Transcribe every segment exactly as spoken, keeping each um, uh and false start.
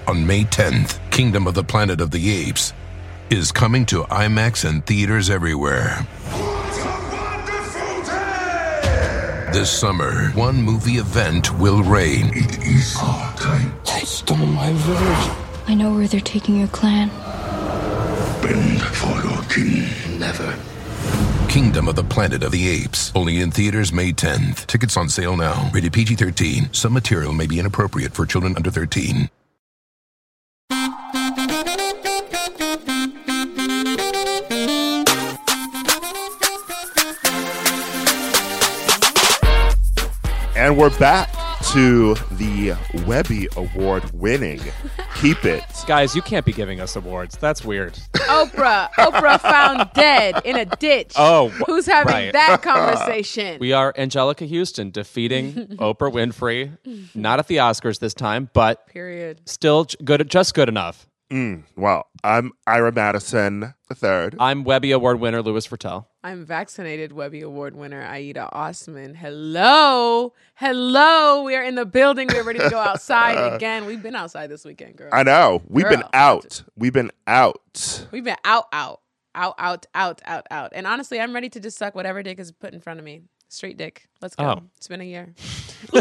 On May tenth, Kingdom of the Planet of the Apes is coming to IMAX and theaters everywhere. What a wonderful day! This summer, one movie event will reign. It is our time. They stole my village. I know where they're taking your clan. Bend for your king. Never. Kingdom of the Planet of the Apes. Only in theaters May tenth. Tickets on sale now. Rated P G thirteen. Some material may be inappropriate for children under thirteen. And we're back to the Webby Award-winning Keep It. Guys, you can't be giving us awards. That's weird. Oprah. Oprah found dead in a ditch. Oh, Who's having right. that conversation? We are Angelica Houston defeating Oprah Winfrey. Not at the Oscars this time, but Period. still j- good, just good enough. Mm, well, I'm Ira Madison the third. I'm Webby Award winner Louis Fertel. I'm vaccinated Webby Award winner Aida Osman. Hello. Hello. We are in the building. We're ready to go outside again. We've been outside this weekend, girl. I know. We've Girl. been out. We've been out. We've been out, out, out, out, out, out, out. And honestly, I'm ready to just suck whatever dick is put in front of me. Straight dick. Let's go. Oh. It's been a year. Ooh.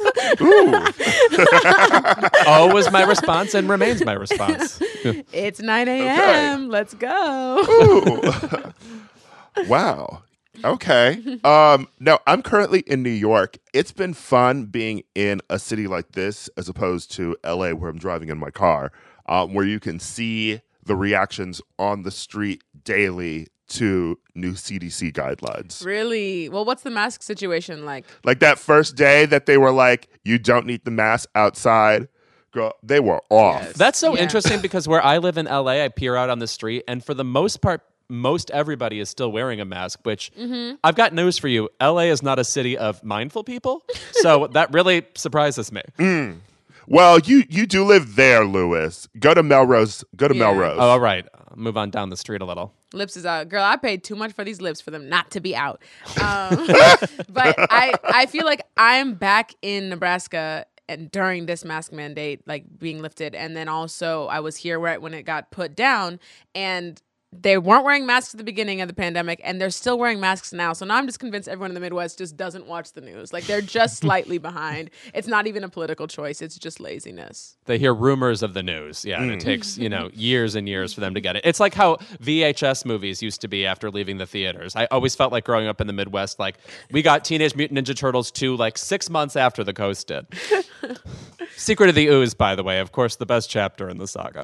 Oh was my response and remains my response. It's nine a.m. Okay. Let's go. Ooh. Wow. Okay. Um, no, I'm currently in New York. It's been fun being in a city like this as opposed to L A where I'm driving in my car, um, where you can see the reactions on the street daily to new C D C guidelines. Really? Well, what's the mask situation like? Like that first day that they were like, you don't need the mask outside. Girl, they were off. Yes. That's so Yeah. interesting because where I live in L A, I peer out on the street, and for the most part, most everybody is still wearing a mask, which Mm-hmm. I've got news for you. L A is not a city of mindful people. So that really surprises me. Mm. Well, you you do live there, Louis. Go to Melrose. Go to Yeah. Melrose. Oh, all right. I'll move on down the street a little. Lips is out. Girl, I paid too much for these lips for them not to be out. Um, but I, I feel like I'm back in Nebraska and during this mask mandate, like being lifted. And then also I was here right when it got put down, and they weren't wearing masks at the beginning of the pandemic, and they're still wearing masks now. So now I'm just convinced everyone in the Midwest just doesn't watch the news. Like they're just slightly behind. It's not even a political choice. It's just laziness. They hear rumors of the news. Yeah, and it takes, you know, years and years for them to get it. It's like how V H S movies used to be after leaving the theaters. I always felt like growing up in the Midwest, like we got Teenage Mutant Ninja Turtles two like six months after the Coast did. Secret of the Ooze, by the way, of course, the best chapter in the saga.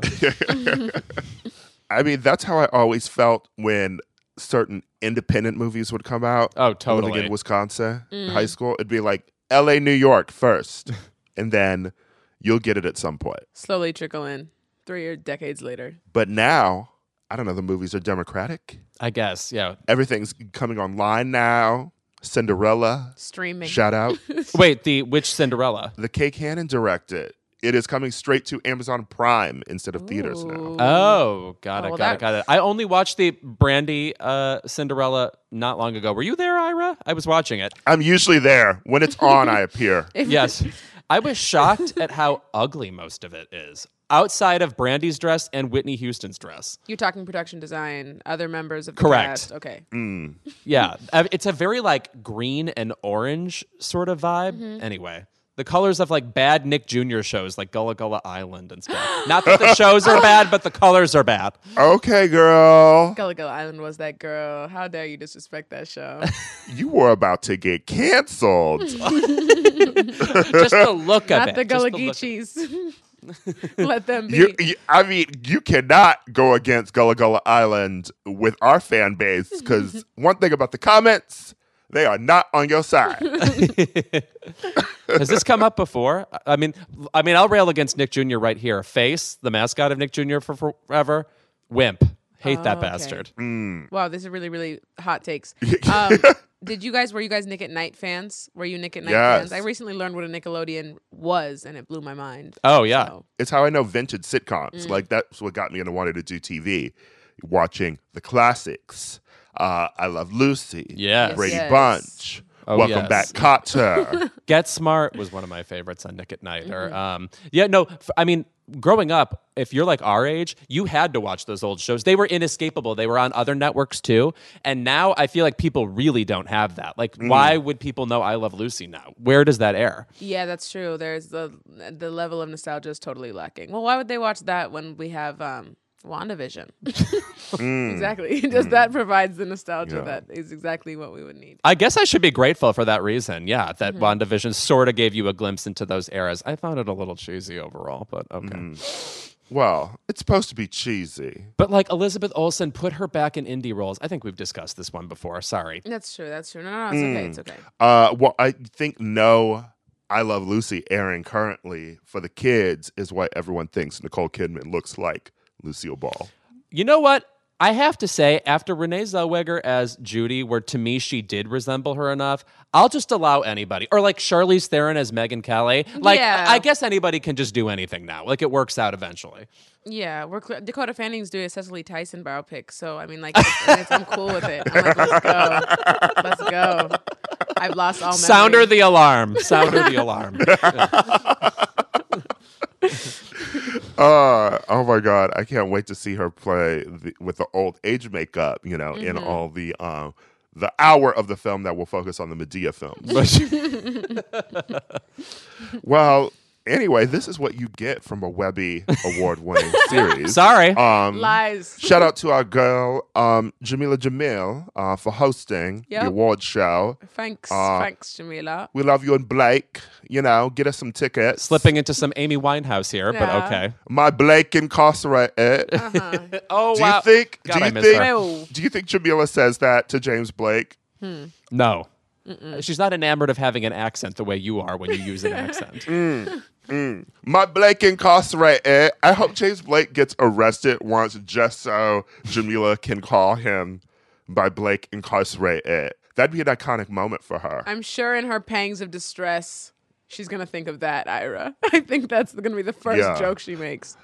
I mean, that's how I always felt when certain independent movies would come out. Oh, totally. Living in Wisconsin, high school, it'd be like L A, New York first, and then you'll get it at some point. Slowly trickle in three or decades later. But now, I don't know, the movies are democratic. I guess, yeah. Everything's coming online now. Cinderella, Streaming. shout out. Wait, the which Cinderella? The Kay Cannon directed. It is coming straight to Amazon Prime instead of theaters now. Ooh. Oh, got Oh, it, well, got that- it, got it. I only watched the Brandy uh, Cinderella not long ago. Were you there, Ira? I was watching it. I'm usually there. When it's on, I appear. Yes. I was shocked at how ugly most of it is. Outside of Brandy's dress and Whitney Houston's dress. You're talking production design, other members of the Correct. cast. Okay. Mm. Yeah. uh, It's a very like green and orange sort of vibe. Mm-hmm. Anyway. The colors of like bad Nick Junior shows like Gullah Gullah Island and stuff. Not that the shows are bad, but the colors are bad. Okay, girl. Gullah Gullah Island was that girl. How dare you disrespect that show? You were about to get canceled. Just the look of Not it. the just Gullah the look- Geechees. Let them be. You, you, I mean, you cannot go against Gullah Gullah Island with our fan base because one thing about the comments, they are not on your side. Has this come up before? I mean, I mean, I'll rail against Nick Junior right here. Face, the mascot of Nick Junior for forever. Wimp. Hate Oh, that okay. bastard. Mm. Wow, this is really, really hot takes. Um, did you guys, were you guys Nick at Night fans? Were you Nick at Night Yes. fans? I recently learned what a Nickelodeon was, and it blew my mind. Oh, yeah. So, It's how I know vintage sitcoms. Like, that's what got me into wanting to do T V. Watching the classics. Uh, I Love Lucy. Yes. Brady Yes. Bunch. Oh, Welcome yes. Back, Kotter. Get Smart was one of my favorites on Nick at Night. Or, Mm-hmm. um, yeah, no, f- I mean, growing up, if you're like our age, you had to watch those old shows. They were inescapable. They were on other networks too. And now I feel like people really don't have that. Like, mm. why would people know I Love Lucy now? Where does that air? Yeah, that's true. There's the the level of nostalgia is totally lacking. Well, why would they watch that when we have um, WandaVision? mm. Exactly. Just mm. that provides the nostalgia yeah. that is exactly what we would need. I guess I should be grateful for that reason. Yeah, that mm-hmm. WandaVision sort of gave you a glimpse into those eras. I found it a little cheesy overall, but okay. Mm. Well, it's supposed to be cheesy. But like Elizabeth Olsen, put her back in indie roles. I think we've discussed this one before. Sorry. That's true. That's true. No, no, no it's mm. okay. It's okay. Uh, well, I think no I Love Lucy airing currently for the kids is what everyone thinks Nicole Kidman looks like Lucille Ball. You know what? I have to say, after Renee Zellweger as Judy, where to me she did resemble her enough, I'll just allow anybody. Or like Charlize Theron as Megyn Kelly. Like, yeah. I guess anybody can just do anything now. Like, it works out eventually. Yeah, we're cl- Dakota Fanning's doing a Cecily Tyson biopic, so I mean, like, it's, it's, I'm cool with it. I'm like, let's go, let's go. I've lost all memory. Sound her the alarm. Sound her the alarm. Uh, oh my God, I can't wait to see her play the, with the old age makeup, you know, mm-hmm. in all the um, the hour of the film that will focus on the Medea films. Well, anyway, this is what you get from a Webby award-winning series. Sorry. Um, Lies. Shout out to our girl, um, Jamila Jamil, uh, for hosting yep. the award show. Thanks. Uh, Thanks, Jamila. We love you and Blake. You know, get us some tickets. Slipping into some Amy Winehouse here, yeah. but okay. My Blake incarcerated. Uh-huh. Oh, do wow. You think, God, do, I you miss think, her. do you think Jamila says that to James Blake? Hmm. No. Mm-mm. She's not enamored of having an accent the way you are when you use an accent. Mm. Mm. My Blake incarcerated. I hope James Blake gets arrested once just so Jamila can call him by Blake incarcerated. That'd be an iconic moment for her. I'm sure in her pangs of distress, she's going to think of that, Ira. I think that's going to be the first yeah. joke she makes.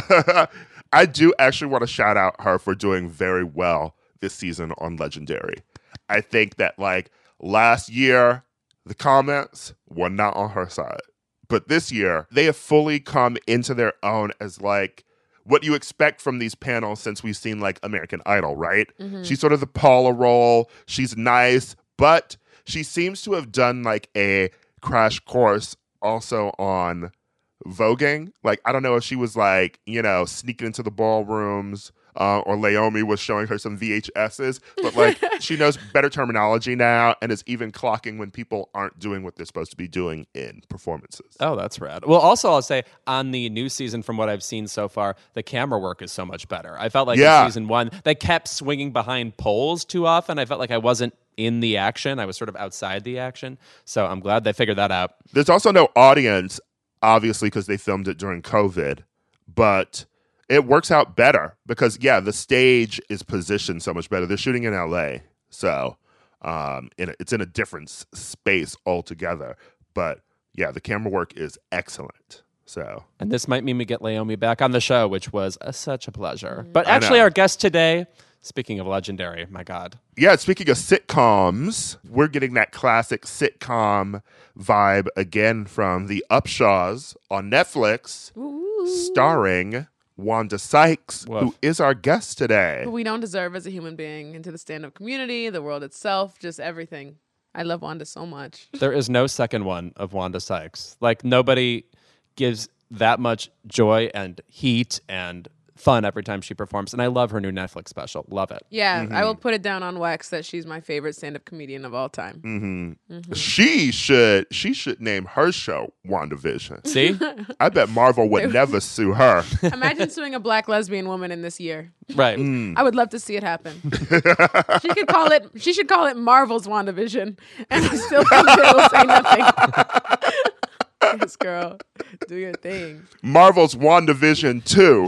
I do actually want to shout out her for doing very well this season on Legendary. I think that, like, last year, the comments were not on her side. But this year, they have fully come into their own as, like, what you expect from these panels since we've seen, like, American Idol, right? Mm-hmm. She's sort of the Paula role. She's nice, but she seems to have done, like, a crash course also on voguing. Like, I don't know if she was, like, you know, sneaking into the ballrooms uh, or Naomi was showing her some V H S's, but, like, she knows better terminology now and is even clocking when people aren't doing what they're supposed to be doing in performances. Oh, that's rad. Well, also, I'll say on the new season, from what I've seen so far, the camera work is so much better. I felt like yeah. in season one, they kept swinging behind poles too often. I felt like I wasn't in the action. I was sort of outside the action. So I'm glad they figured that out. There's also no audience, obviously, because they filmed it during COVID, but it works out better because, yeah, the stage is positioned so much better. They're shooting in L A, so um, in a, it's in a different s- space altogether. But, yeah, the camera work is excellent. So, and this might mean we get Naomi back on the show, which was a, such a pleasure. But actually, our guest today, speaking of Legendary, my God. Yeah, speaking of sitcoms, we're getting that classic sitcom vibe again from The Upshaws on Netflix, Ooh. starring Wanda Sykes, Woof. who is our guest today. Who we don't deserve as a human being, into the stand-up community, the world itself, just everything. I love Wanda so much. There is no second one of Wanda Sykes. Like, nobody gives that much joy and heat and fun every time she performs, and I love her new Netflix special. Love it. Yeah, mm-hmm. I will put it down on wax that she's my favorite stand-up comedian of all time. Mm-hmm. Mm-hmm. She should she should name her show WandaVision. See, I bet Marvel would never sue her. Imagine suing a black lesbian woman in this year. Right. Mm. I would love to see it happen. She could call it. She should call it Marvel's WandaVision, and I still think it will say nothing. Yes, girl, do your thing. Marvel's WandaVision two.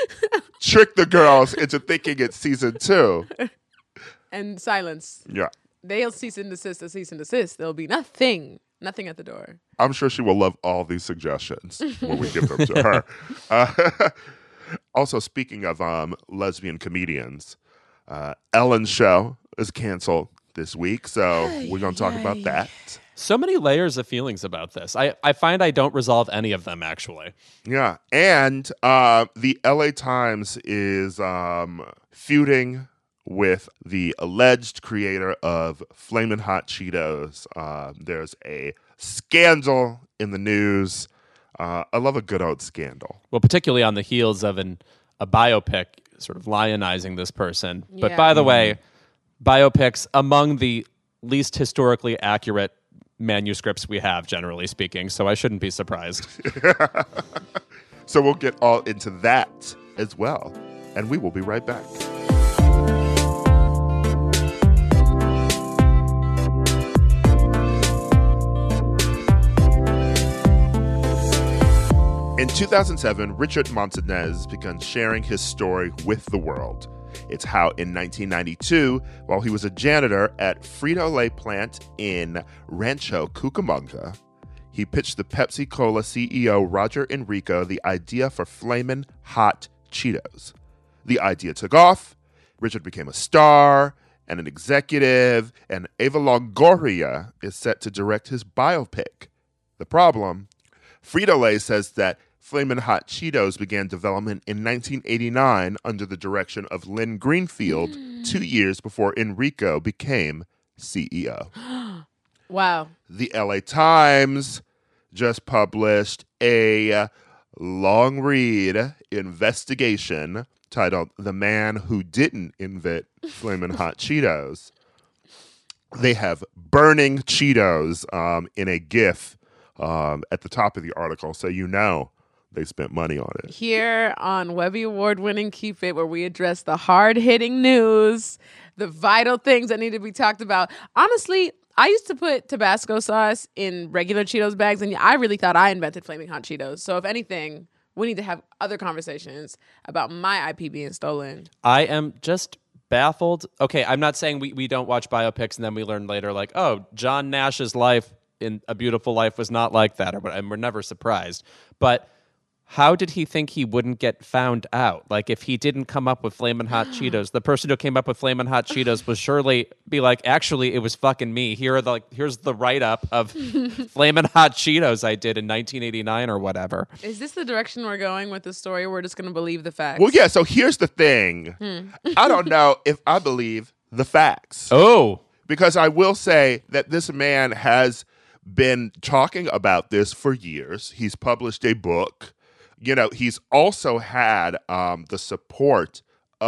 Trick the girls into thinking it's season two. And silence. Yeah. They'll cease and desist to cease and desist. There'll be nothing. Nothing at the door. I'm sure she will love all these suggestions when we give them to her. Uh, also, speaking of um, lesbian comedians, uh, Ellen's show is canceled this week, so we're going to talk about that. So many layers of feelings about this. I, I find I don't resolve any of them, actually. Yeah. And uh, the L A Times is um, feuding with the alleged creator of Flamin' Hot Cheetos. Uh, there's a scandal in the news. Uh, I love a good old scandal. Well, particularly on the heels of an a biopic sort of lionizing this person. But Yeah. by the way, biopics among the least historically accurate manuscripts we have, generally speaking, so I shouldn't be surprised. So we'll get all into that as well. And we will be right back. In two thousand seven, Richard Montanez began sharing his story with the world. It's how in nineteen ninety-two, while he was a janitor at Frito-Lay plant in Rancho Cucamonga, he pitched the Pepsi Cola C E O Roger Enrico the idea for Flamin' Hot Cheetos. The idea took off, Richard became a star and an executive, and Eva Longoria is set to direct his biopic. The problem? Frito-Lay says that Flamin' Hot Cheetos began development in nineteen eighty-nine under the direction of Lynn Greenfield, two years before Enrico became C E O. Wow. The L A Times just published a long read investigation titled The Man Who Didn't Invent Flamin' Hot Cheetos. They have burning Cheetos um, in a GIF um, at the top of the article, so you know they spent money on it. Here on Webby Award-winning Keep It, where we address the hard-hitting news, the vital things that need to be talked about. Honestly, I used to put Tabasco sauce in regular Cheetos bags, and I really thought I invented Flaming Hot Cheetos. So if anything, we need to have other conversations about my I P being stolen. I am just baffled. Okay, I'm not saying we, we don't watch biopics and then we learn later, like, oh, John Nash's life in A Beautiful Life was not like that, or what, and we're never surprised. But how did he think he wouldn't get found out? Like, if he didn't come up with Flamin' Hot Cheetos, the person who came up with Flamin' Hot Cheetos would surely be like, actually, it was fucking me. Here are the like, here's the write-up of Flamin' Hot Cheetos I did in nineteen eighty-nine or whatever. Is this the direction we're going with the story? We're just going to believe the facts? Well, yeah, so here's the thing. I don't know if I believe the facts. Oh. Because I will say that this man has been talking about this for years. He's published a book. You know, he's also had um, the support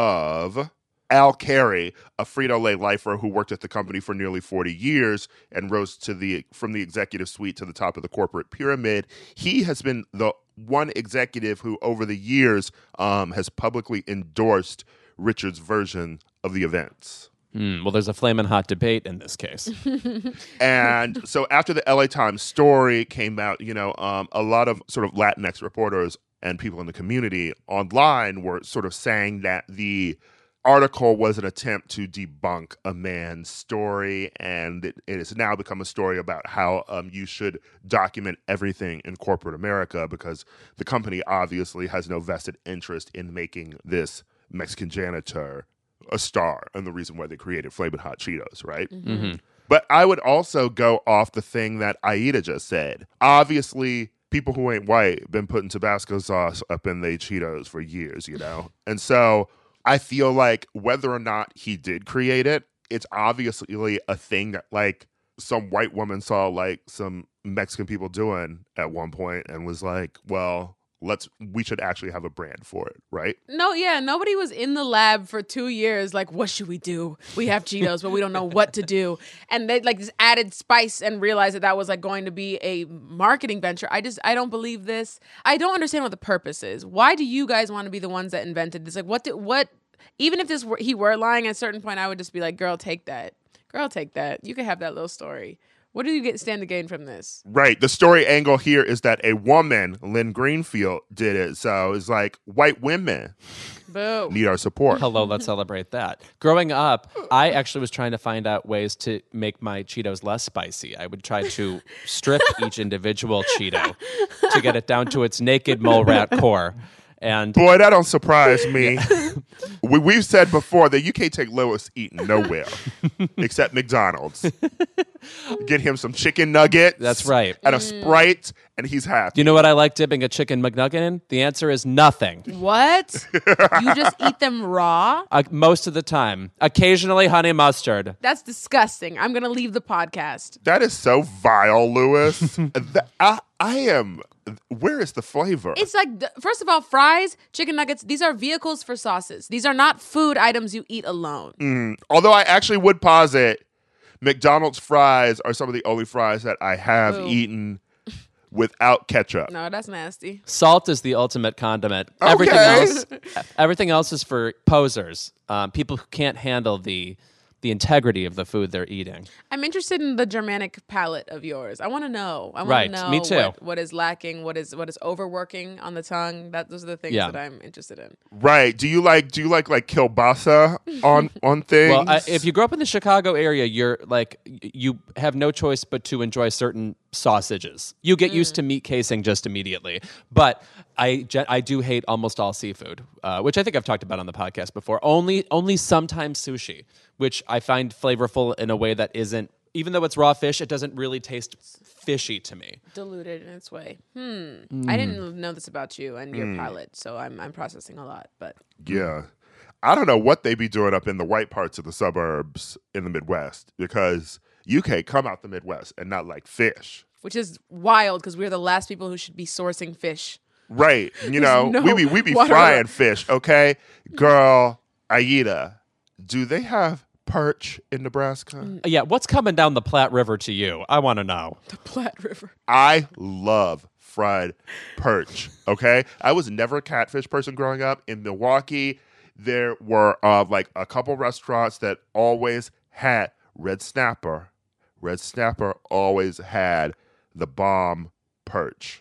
of Al Carey, a Frito-Lay lifer who worked at the company for nearly forty years and rose to the from the executive suite to the top of the corporate pyramid. He has been the one executive who, over the years, um, has publicly endorsed Richard's version of the events. Mm, well, there's a flamin' hot debate in this case. And so after the L A Times story came out, you know, um, a lot of sort of Latinx reporters and people in the community online were sort of saying that the article was an attempt to debunk a man's story, and it, it has now become a story about how um, you should document everything in corporate America because the company obviously has no vested interest in making this Mexican janitor a star and the reason why they created Flamin' Hot Cheetos, right? Mm-hmm. But I would also go off the thing that Aida just said. Obviously, people who ain't white been putting Tabasco sauce up in their Cheetos for years, you know? And so I feel like whether or not he did create it, it's obviously a thing that, like, some white woman saw, like, some Mexican people doing at one point and was like, well, let's we should actually have a brand for it, right? No, yeah, nobody was in the lab for two years like, what should we do? We have Cheetos, but we don't know what to do. And they like just added spice and realized that that was like going to be a marketing venture. I just, I don't believe this. I don't understand what the purpose is. Why do you guys want to be the ones that invented this? Like, what, did, what, even if this were, he were lying at a certain point, I would just be like, girl, take that. Girl, take that. You can have that little story. What do you get stand to gain from this? Right. The story angle here is that a woman, Lynn Greenfield, did it. So it's like white women Boo. need our support. Hello, let's celebrate that. Growing up, I actually was trying to find out ways to make my Cheetos less spicy. I would try to strip each individual Cheeto to get it down to its naked mole rat core. And Boy, that don't surprise me. we, we've said before that you can't take Lewis eating nowhere except McDonald's. Get him some chicken nuggets. That's right. And a Sprite, and he's happy. Do you know what I like dipping a chicken McNugget in? The answer is nothing. What? You just eat them raw? Uh, most of the time. Occasionally honey mustard. That's disgusting. I'm going to leave the podcast. That is so vile, Lewis. That- I, I am. Where is the flavor? It's like, th- first of all, fries, chicken nuggets, these are vehicles for sauces. These are not food items you eat alone. Mm. Although I actually would posit McDonald's fries are some of the only fries that I have Ooh. eaten without ketchup. No, that's nasty. Salt is the ultimate condiment. Okay. Everything else, everything else is for posers, um, people who can't handle the the integrity of the food they're eating. I'm interested in the Germanic palate of yours. I want to know. I want Right, to know me too. What, what is lacking, what is what is overworking on the tongue. That those are the things Yeah. that I'm interested in. Right? Do you like do you like like kielbasa on on things? Well, I, if you grow up in the Chicago area, you're like y- you have no choice but to enjoy certain sausages. You get used to meat casing just immediately. But I ge- I do hate almost all seafood, uh, which I think I've talked about on the podcast before. Only only sometimes sushi, which I find flavorful in a way that isn't. Even though it's raw fish, it doesn't really taste fishy to me. Diluted in its way. Hmm. I didn't know this about you and your palate, so I'm I'm processing a lot. But yeah. I don't know what they be doing up in the white parts of the suburbs in the Midwest because you can't come out the Midwest and not like fish. which is wild because we're the last people who should be sourcing fish. Right. You know, no we be we be water. frying fish, okay? Girl, Aida, do they have perch in Nebraska? Yeah, what's coming down the Platte River to you? I want to know. The Platte River. I love fried perch, okay? I was never a catfish person growing up. In Milwaukee, there were uh, like a couple restaurants that always had red snapper. Red snapper always had the bomb perch.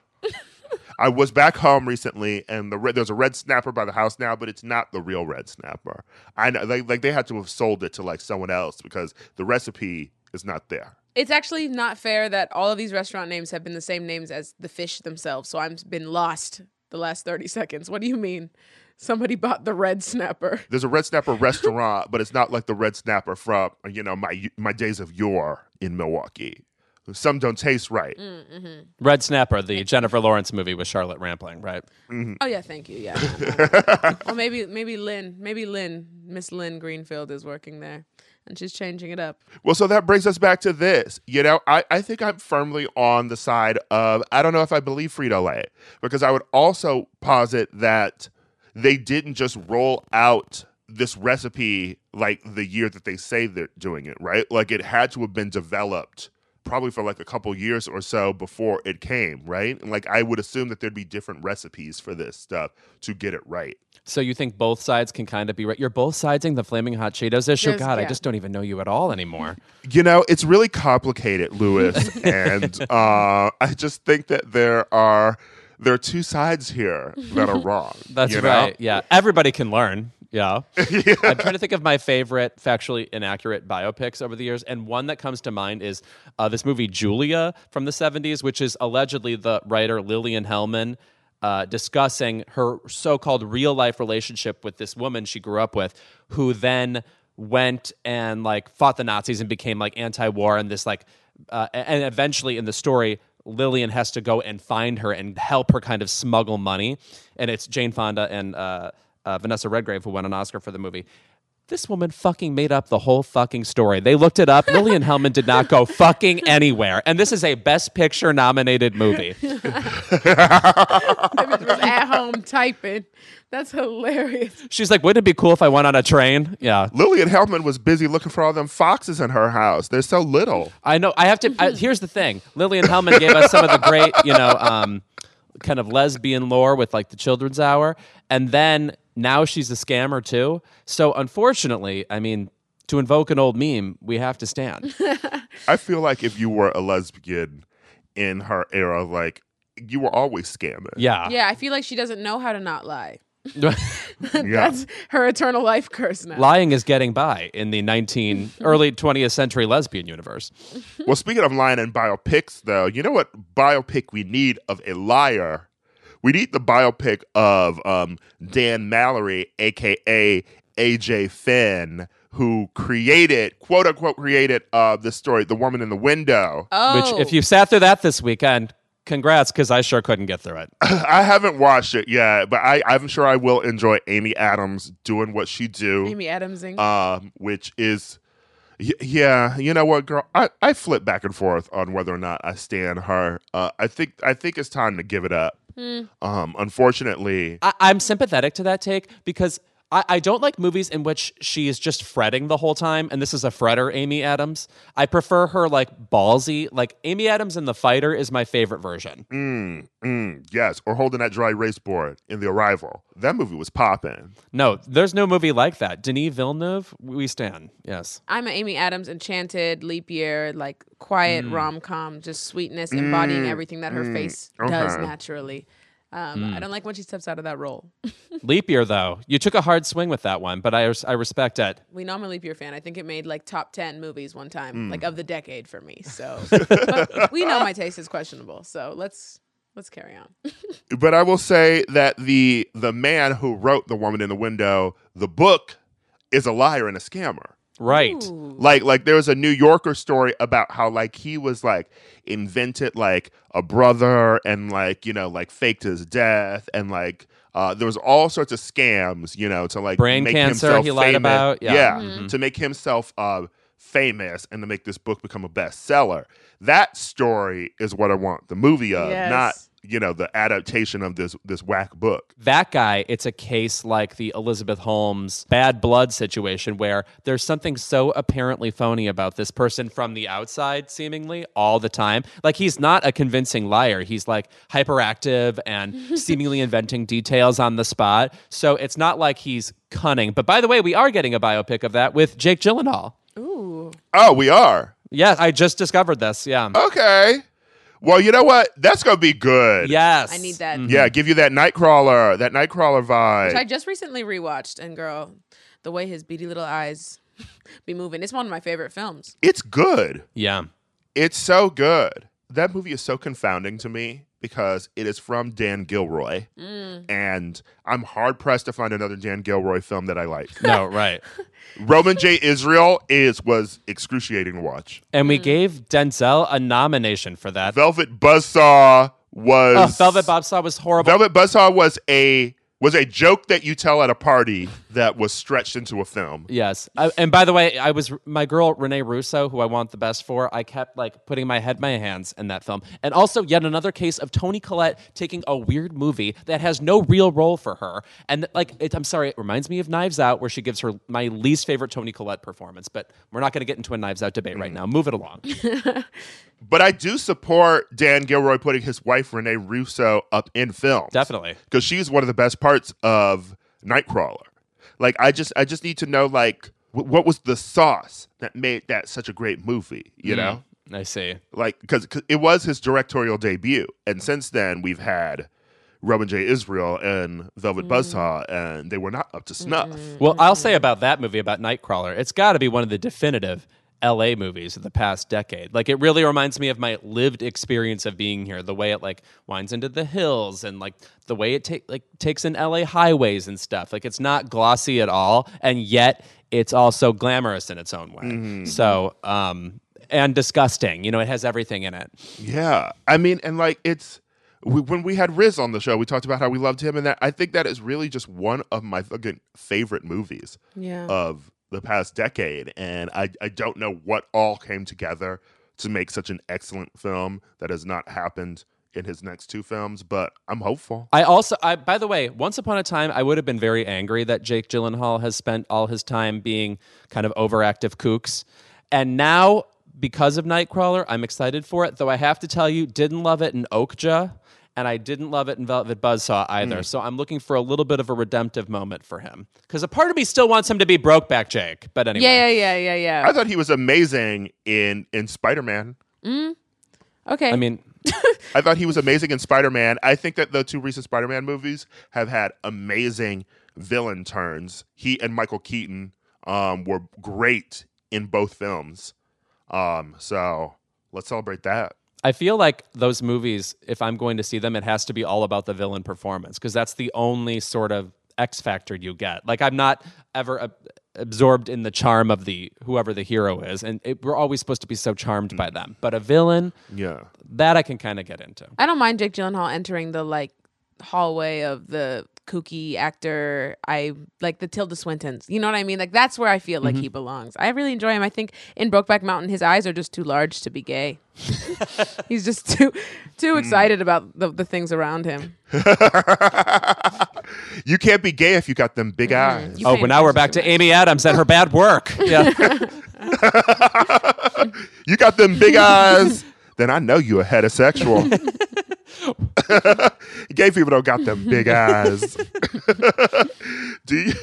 I was back home recently, and the red, there's a red snapper by the house now, but it's not the real red snapper. I know, like, like they had to have sold it to like someone else because the recipe is not there. It's actually not fair that all of these restaurant names have been the same names as the fish themselves. So I've been lost the last thirty seconds. What do you mean? Somebody bought the red snapper. There's a red snapper restaurant, but it's not like the red snapper from, you know, my my days of yore in Milwaukee. Some don't taste right. Mm-hmm. Red Snapper, the Jennifer Lawrence movie with Charlotte Rampling, right? Mm-hmm. Oh yeah, thank you. Yeah. Well, maybe maybe Lynn, maybe Lynn, Miss Lynn Greenfield is working there, and she's changing it up. Well, so that brings us back to this. You know, I, I think I'm firmly on the side of, I don't know if I believe Frito-Lay, because I would also posit that they didn't just roll out this recipe like the year that they say they're doing it, right? Like it had to have been developed probably for like a couple years or so before it came, right? And like I would assume that there'd be different recipes for this stuff to get it right. So you think both sides can kind of be right? You're both siding the Flaming Hot Cheetos issue? There's- God, I yeah. just don't even know you at all anymore. You know, it's really complicated, Lewis, and uh, I just think that there are there are two sides here that are wrong. That's you know? right. Yeah. Everybody can learn. Yeah. yeah. I'm trying to think of my favorite factually inaccurate biopics over the years. And one that comes to mind is uh, this movie Julia from the seventies, which is allegedly the writer Lillian Hellman uh, discussing her so-called real-life relationship with this woman she grew up with, who then went and like fought the Nazis and became like anti-war and this like, uh, and eventually in the story, Lillian has to go and find her and help her kind of smuggle money. And it's Jane Fonda and uh, uh, Vanessa Redgrave who won an Oscar for the movie. This woman fucking made up the whole fucking story. They looked it up. Lillian Hellman did not go fucking anywhere. And this is a Best Picture nominated movie. Maybe it was at home typing. That's hilarious. She's like, wouldn't it be cool if I went on a train? Yeah. Lillian Hellman was busy looking for all them foxes in her house. They're so little. I know. I have to. I, here's the thing. Lillian Hellman gave us some of the great, you know, um, kind of lesbian lore with like the Children's Hour. And then now she's a scammer too. So unfortunately, I mean, to invoke an old meme, we have to stand. I feel like if you were a lesbian in her era, like you were always scamming. Yeah. Yeah, I feel like she doesn't know how to not lie. Yeah. That's her eternal life curse now. Lying is getting by in the nineteen early twentieth century lesbian universe. Well, speaking of lying in biopics, though, you know what biopic we need of a liar? we need the biopic of um, Dan Mallory, aka A J Finn, who created, quote unquote, created uh, this story, The Woman in the Window. Oh. Which, if you sat through that this weekend, congrats, because I sure couldn't get through it. I haven't watched it yet, but I, I'm sure I will enjoy Amy Adams doing what she do. Amy Adamsing. Um, which is, y- yeah, you know what, girl? I, I flip back and forth on whether or not I stand her. Uh, I think I think it's time to give it up. Mm. Um, unfortunately, I, I'm sympathetic to that take because I, I don't like movies in which she is just fretting the whole time, and this is a fretter, Amy Adams. I prefer her like ballsy. Like Amy Adams in The Fighter is my favorite version. mm, mm, yes, or holding that dry erase board in The Arrival. That movie was popping. No, there's no movie like that. Denis Villeneuve, we stand. Yes. I'm an Amy Adams enchanted leap year, like quiet rom com, just sweetness, embodying everything that her face does okay. naturally. Um, I don't like when she steps out of that role. Leap year, though. You took a hard swing with that one, but I, res- I respect it. We know I'm a leap year fan. I think it made like top ten movies one time, Mm. like of the decade for me. So but we know my taste is questionable. So let's let's carry on. But I will say that the the man who wrote The Woman in the Window, the book, is a liar and a scammer. Right. Ooh. Like, like there was a New Yorker story about how like he was like invented like a brother and like, you know, like faked his death and like uh, there was all sorts of scams, you know, to like Brain make cancer himself he lied famous. about, yeah. Mm-hmm. to make himself uh, famous and to make this book become a bestseller. That story is what I want the movie of, Yes. not, you know, the adaptation of this this whack book. That guy, it's a case like the Elizabeth Holmes Bad Blood situation where there's something so apparently phony about this person from the outside, seemingly, all the time. Like, he's not a convincing liar. He's, like, hyperactive and seemingly inventing details on the spot. So it's not like he's cunning. But by the way, we are getting a biopic of that with Jake Gyllenhaal. Ooh. Oh, we are? Yeah, I just discovered this. Yeah. Okay. Well, you know what? That's going to be good. Yes. I need that. Yeah, give you that Nightcrawler, that Nightcrawler vibe. Which I just recently rewatched, and girl, the way his beady little eyes be moving, it's one of my favorite films. It's good. Yeah. It's so good. That movie is so confounding to me because it is from Dan Gilroy. Mm. And I'm hard pressed to find another Dan Gilroy film that I like. No, right. Roman J. Israel is was excruciating to watch. And we gave Denzel a nomination for that. Velvet Buzzsaw was Oh, Velvet Bobsaw was horrible. Velvet Buzzsaw was a was a joke that you tell at a party that was stretched into a film. Yes. I, and by the way, I was my girl Renee Russo, who I want the best for. I kept like putting my head in my hands in that film. And also yet another case of Toni Collette taking a weird movie that has no real role for her. And like it, I'm sorry, it reminds me of Knives Out, where she gives her my least favorite Toni Collette performance. But we're not going to get into a Knives Out debate right now. Move it along. But I do support Dan Gilroy putting his wife Renee Russo up in film. Definitely. Because she's one of the best parts of Nightcrawler. Like I just I just need to know like w- what was the sauce that made that such a great movie, you Mm. know? I see. Like because it was his directorial debut, and since then we've had Roman J. Israel and Velvet Buzzsaw, and they were not up to snuff. Well, I'll say about that movie, about Nightcrawler, it's got to be one of the definitive L A movies of the past decade. Like, it really reminds me of my lived experience of being here. The way it like winds into the hills, and like the way it take like takes in L A highways and stuff. Like, it's not glossy at all, and yet it's also glamorous in its own way. So, um, and disgusting. You know, it has everything in it. Yeah, I mean, and like it's we, when we had Riz on the show, we talked about how we loved him, and that I think that is really just one of my fucking favorite movies Yeah. of the past decade. And I I don't know what all came together to make such an excellent film that has not happened in his next two films, but I'm hopeful. I also, I by the way, once upon a time, I would have been very angry that Jake Gyllenhaal has spent all his time being kind of overactive kooks, and now because of Nightcrawler, I'm excited for it. Though I have to tell you, didn't love it in Okja, and I didn't love it in Velvet Buzzsaw either. So I'm looking for a little bit of a redemptive moment for him, because a part of me still wants him to be Brokeback Jake. But anyway, Yeah, yeah, yeah, yeah, I yeah. thought he was amazing in in Spider-Man. Okay. I mean, I thought he was amazing in Spider-Man. I think that the two recent Spider-Man movies have had amazing villain turns. He and Michael Keaton um, were great in both films. Um, so let's celebrate that. I feel like those movies, if I'm going to see them, it has to be all about the villain performance because that's the only sort of X factor you get. Like I'm not ever ab- absorbed in the charm of the whoever the hero is, and it, we're always supposed to be so charmed by them. But a villain, Yeah. that I can kind of get into. I don't mind Jake Gyllenhaal entering the like hallway of the kooky actor. I like the Tilda Swintons. You know what I mean? Like that's where I feel like he belongs. I really enjoy him. I think in Brokeback Mountain, his eyes are just too large to be gay. He's just too too excited about the, the things around him. You can't be gay if you got them big eyes. You Oh, paying but now we're attention back too to much. Amy Adams and her bad work. Yeah. You got them big eyes, then I know you a heterosexual. Gay people don't got them big eyes. Do you?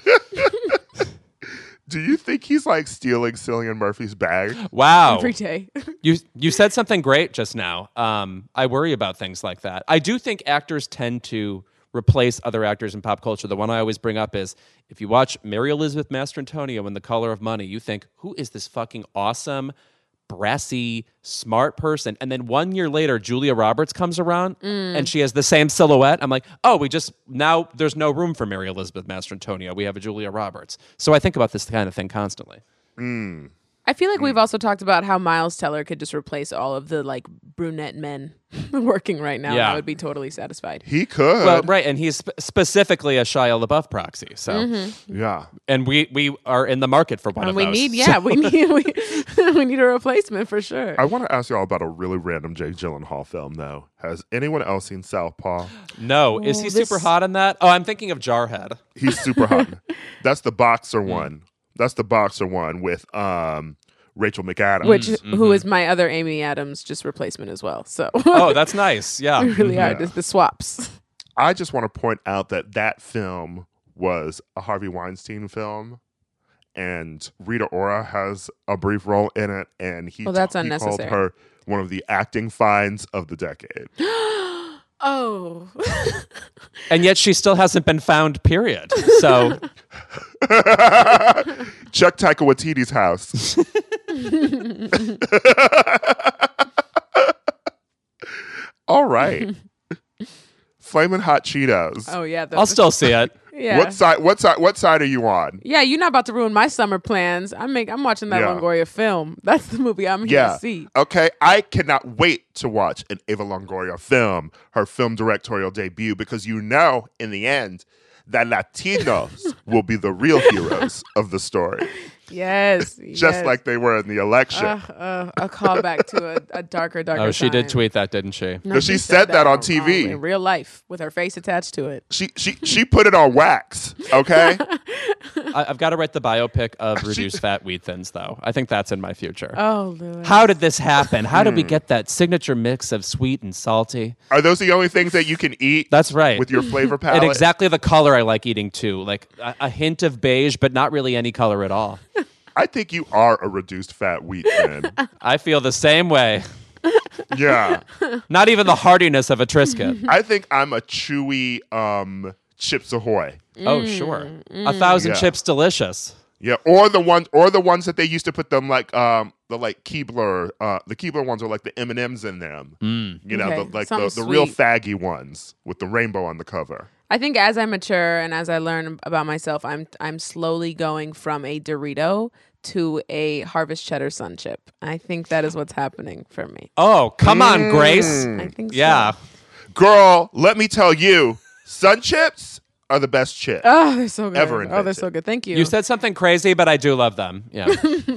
Do you think he's like stealing Cillian Murphy's bag? Wow. Every day. You you said something great just now. Um, I worry about things like that. I do think actors tend to replace other actors in pop culture. The one I always bring up is if you watch Mary Elizabeth Mastrantonio in The Color of Money, you think, who is this fucking awesome, brassy, smart person? And then one year later, Julia Roberts comes around and she has the same silhouette. I'm like, oh, we just, now there's no room for Mary Elizabeth Mastrantonio. We have a Julia Roberts. So I think about this kind of thing constantly. I feel like we've also talked about how Miles Teller could just replace all of the like brunette men working right now. Yeah. I would be totally satisfied. He could. Well, right, and he's sp- specifically a Shia LaBeouf proxy. So, Yeah. and we we are in the market for one And of we those. need, yeah, we need, we, we need a replacement for sure. I want to ask you all about a really random Jake Gyllenhaal film, though. Has anyone else seen Southpaw? No, is Oh, he this- super hot in that? Oh, I'm thinking of Jarhead. He's super hot. That's the boxer one. That's the boxer one with um, Rachel McAdams. Which, who is my other Amy Adams just replacement as well. So Oh, that's nice. Yeah. we really are Yeah. just the swaps. I just want to point out that that film was a Harvey Weinstein film, and Rita Ora has a brief role in it, and he, Well, that's he called unnecessary. her one of the acting finds of the decade. Oh. And yet she still hasn't been found, period. So, Check Taika Waititi's house. All right. Flamin' Hot Cheetos. Oh, yeah. the- I'll still see it. yeah. What side? What side? What side are you on? Yeah, you're not about to ruin my summer plans. I'm make, I'm watching that Yeah. Longoria film. That's the movie I'm here Yeah. to see. Okay. I cannot wait to watch an Eva Longoria film, her film directorial debut, because you know, in the end, that Latinos will be the real heroes of the story, Yes. just yes. like they were in the election. Uh, uh, a callback to a, a darker, darker. Oh, she did time. tweet that, didn't she? No, She said that on T V. in real life with her face attached to it. She she she put it on wax. Okay. I, I've got to write the biopic of Reduced Fat Wheat Thins, though. I think that's in my future. Oh, Lewis. How did this happen? How did we get that signature mix of sweet and salty? Are those the only things that you can eat? That's right. With your flavor palette. And exactly the color I like eating too. Like a, a hint of beige, but not really any color at all. I think you are a reduced fat wheat thin. I feel the same way. Yeah. Not even the hardiness of a Triscuit. I think I'm a chewy um, Chips Ahoy. Oh, sure. A thousand Yeah. chips delicious. Yeah, or the ones, or the ones that they used to put them like um the like Keebler, uh the Keebler ones are like the M and M's in them. Mm. You know, Okay, the, like the, the something real sweet. faggy ones with the rainbow on the cover. I think as I mature and as I learn about myself, I'm I'm slowly going from a Dorito to a Harvest Cheddar Sun Chip. I think that is what's happening for me. Oh, come on, Grace. I think so. Yeah. Girl, let me tell you, Sun Chips are the best chip. Oh, they're so good. Ever oh, they're invented. so good. Thank you. You said something crazy, but I do love them. Yeah.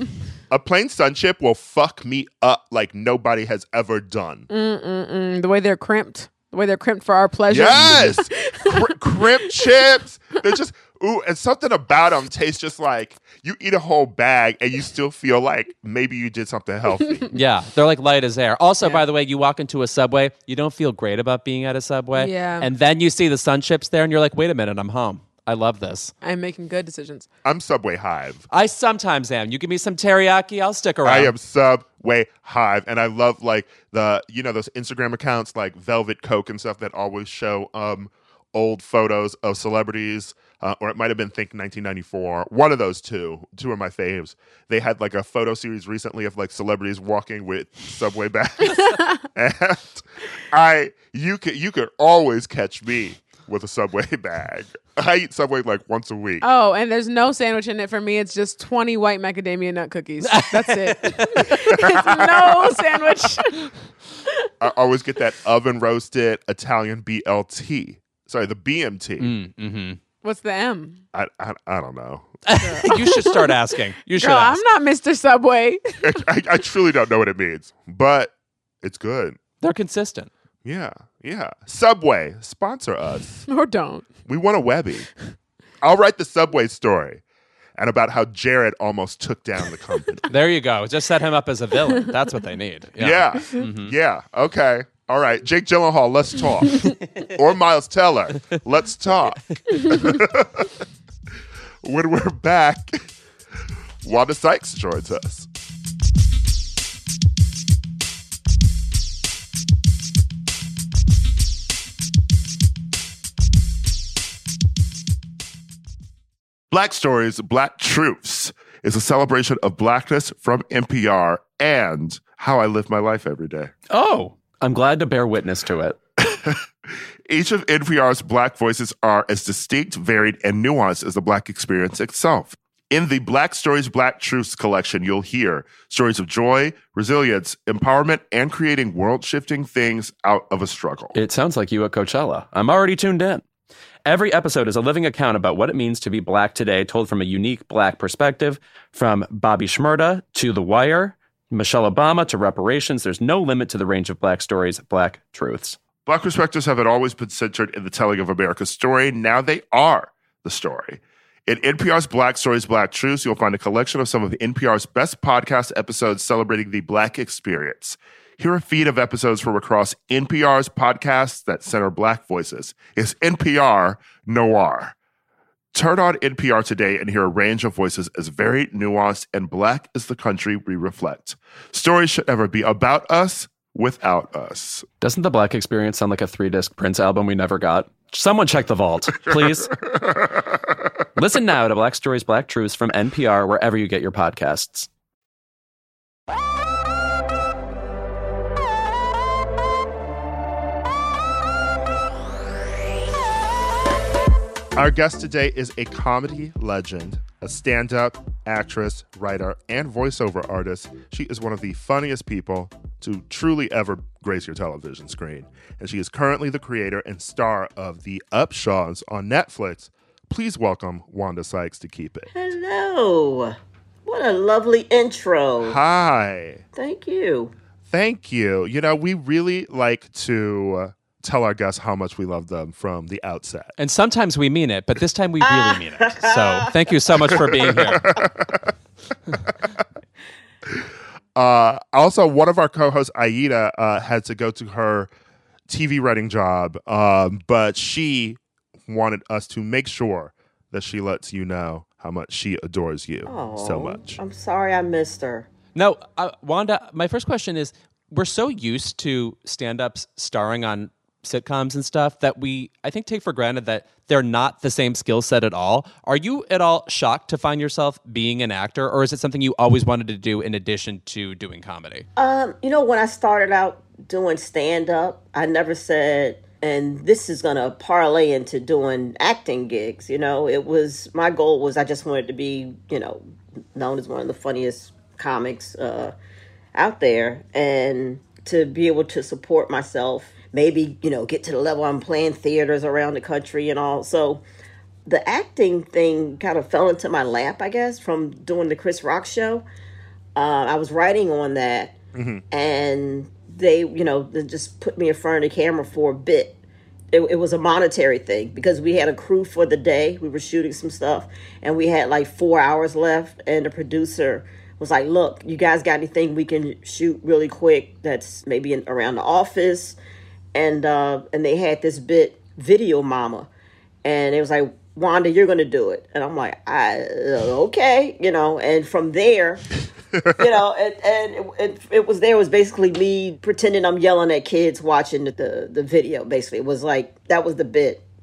A plain Sun Chip will fuck me up like nobody has ever done. Mm, the way they're crimped. The way they're crimped for our pleasure. Yes, Cr- crimp chips. They're just ooh, and something about them tastes just like you eat a whole bag and you still feel like maybe you did something healthy. Yeah. They're like light as air. Also, Yeah. by the way, you walk into a Subway, you don't feel great about being at a Subway. Yeah. And then you see the Sun Chips there and you're like, wait a minute, I'm home. I love this. I'm making good decisions. I'm Subway Hive. I sometimes am. You give me some teriyaki, I'll stick around. I am Subway Hive, and I love like the you know those Instagram accounts like Velvet Coke and stuff that always show um old photos of celebrities, uh, or it might have been Think nineteen ninety-four. One of those two. Two are my faves. They had like a photo series recently of like celebrities walking with Subway bags. And I, you could, you could always catch me with a Subway bag. I eat Subway like once a week. Oh, and there's no sandwich in it for me. It's just twenty white macadamia nut cookies. That's it. It's no sandwich. I always get that oven roasted Italian B L T. Sorry, the B M T. Mm, mm-hmm. What's the M? I, I I don't know. You should start asking. You should. Girl, ask. I'm not Mister Subway. I, I truly don't know what it means, but it's good. They're consistent. Yeah, yeah. Subway, sponsor us. Or don't. We want a Webby. I'll write the Subway story and about how Jared almost took down the company. There you go. Just set him up as a villain. That's what they need. Yeah. Yeah, mm-hmm. yeah. Okay. All right. Jake Gyllenhaal, let's talk. Or Miles Teller, let's talk. When we're back, Wanda Sykes joins us. Black Stories, Black Truths is a celebration of Blackness from N P R and how I live my life every day. Oh, I'm glad to bear witness to it. Each of N P R's Black voices are as distinct, varied, and nuanced as the Black experience itself. In the Black Stories, Black Truths collection, you'll hear stories of joy, resilience, empowerment, and creating world-shifting things out of a struggle. It sounds like you at Coachella. I'm already tuned in. Every episode is a living account about what it means to be Black today, told from a unique Black perspective. From Bobby Shmurda to The Wire, Michelle Obama to reparations, there's no limit to the range of Black stories, Black truths. Black perspectives haven't always been centered in the telling of America's story. Now they are the story. In N P R's Black Stories, Black Truths, you'll find a collection of some of N P R's best podcast episodes celebrating the Black experience. Hear a feed of episodes from across N P R's podcasts that center Black voices. It's N P R Noir. Turn on N P R today and hear a range of voices as varied, nuanced, and Black as the country we reflect. Stories should never be about us without us. Doesn't the Black experience sound like a three-disc Prince album we never got? Someone check the vault, please. Listen now to Black Stories, Black Truths from N P R wherever you get your podcasts. Our guest today is a comedy legend, a stand-up, actress, writer, and voiceover artist. She is one of the funniest people to truly ever grace your television screen. And she is currently the creator and star of The Upshaws on Netflix. Please welcome Wanda Sykes to Keep It. Hello. What a lovely intro. Hi. Thank you. Thank you. You know, we really like to tell our guests how much we love them from the outset. And sometimes we mean it, but this time we really mean it. So thank you so much for being here. uh, also, one of our co-hosts, Aida, uh, had to go to her T V writing job, um, but she wanted us to make sure that she lets you know how much she adores you oh, so much. I'm sorry I missed her. No, uh, Wanda, my first question is, we're so used to stand-ups starring on sitcoms and stuff that we, I think, take for granted that they're not the same skill set at all. Are you at all shocked to find yourself being an actor, or is it something you always wanted to do in addition to doing comedy? Um, you know, when I started out doing stand-up, I never said, and this is going to parlay into doing acting gigs. You know, it was, my goal was I just wanted to be, you know, known as one of the funniest comics uh, out there, and to be able to support myself, maybe, you know, get to the level I'm playing theaters around the country and all. So the acting thing kind of fell into my lap, I guess, from doing the Chris Rock show. Uh, I was writing on that, mm-hmm. and they, you know, they just put me in front of the camera for a bit. It, it was a monetary thing because we had a crew for the day. We were shooting some stuff, and we had like four hours left, and the producer was like, look, you guys got anything we can shoot really quick that's maybe in, around the office? And uh, and they had this bit, Video Mama. And it was like, Wanda, you're going to do it. And I'm like, I, okay, you know. And from there, you know, and, and it, it, it was there was basically me pretending I'm yelling at kids watching the, the video, basically. It was like, that was the bit.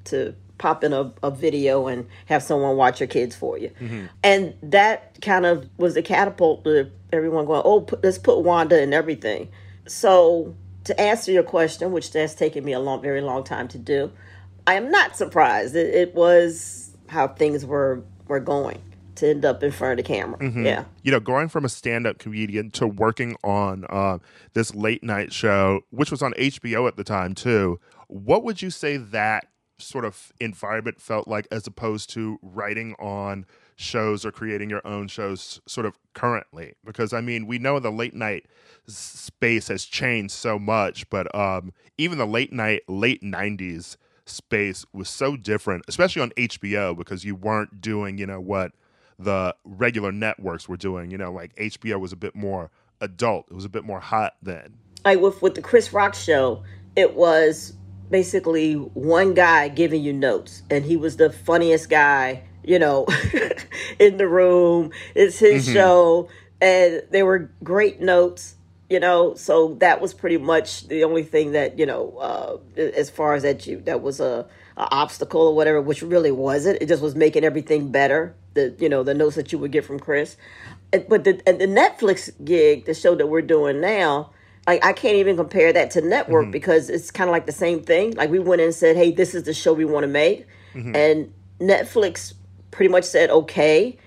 to pop in a, a video and have someone watch your kids for you. Mm-hmm. And that kind of was the catapult to everyone going, oh, put, let's put Wanda in everything. So to answer your question, which has taken me a long, very long time to do, I am not surprised. It, it was how things were were going to end up in front of the camera. Mm-hmm. Yeah. You know, going from a stand-up comedian to working on uh, this late night show, which was on H B O at the time too, what would you say that sort of environment felt like as opposed to writing on shows or creating your own shows sort of currently? Because I mean, we know the late night space has changed so much, but um, even the late night, late nineties space was so different, especially on H B O, because you weren't doing, you know, what the regular networks were doing. You know, like H B O was a bit more adult. It was a bit more hot then. Like with, with the Chris Rock show, it was basically one guy giving you notes, and he was the funniest guy, you know, in the room. It's his mm-hmm. show, and they were great notes, you know. So that was pretty much the only thing that, you know, uh, as far as that you that was a, a obstacle or whatever, which really wasn't. It just was making everything better. The you know the notes that you would get from Chris, and, but the and the Netflix gig, the show that we're doing now. Like, I can't even compare that to network mm-hmm. because it's kind of like the same thing. Like, we went in and said, hey, this is the show we want to make. Mm-hmm. And Netflix pretty much said, okay.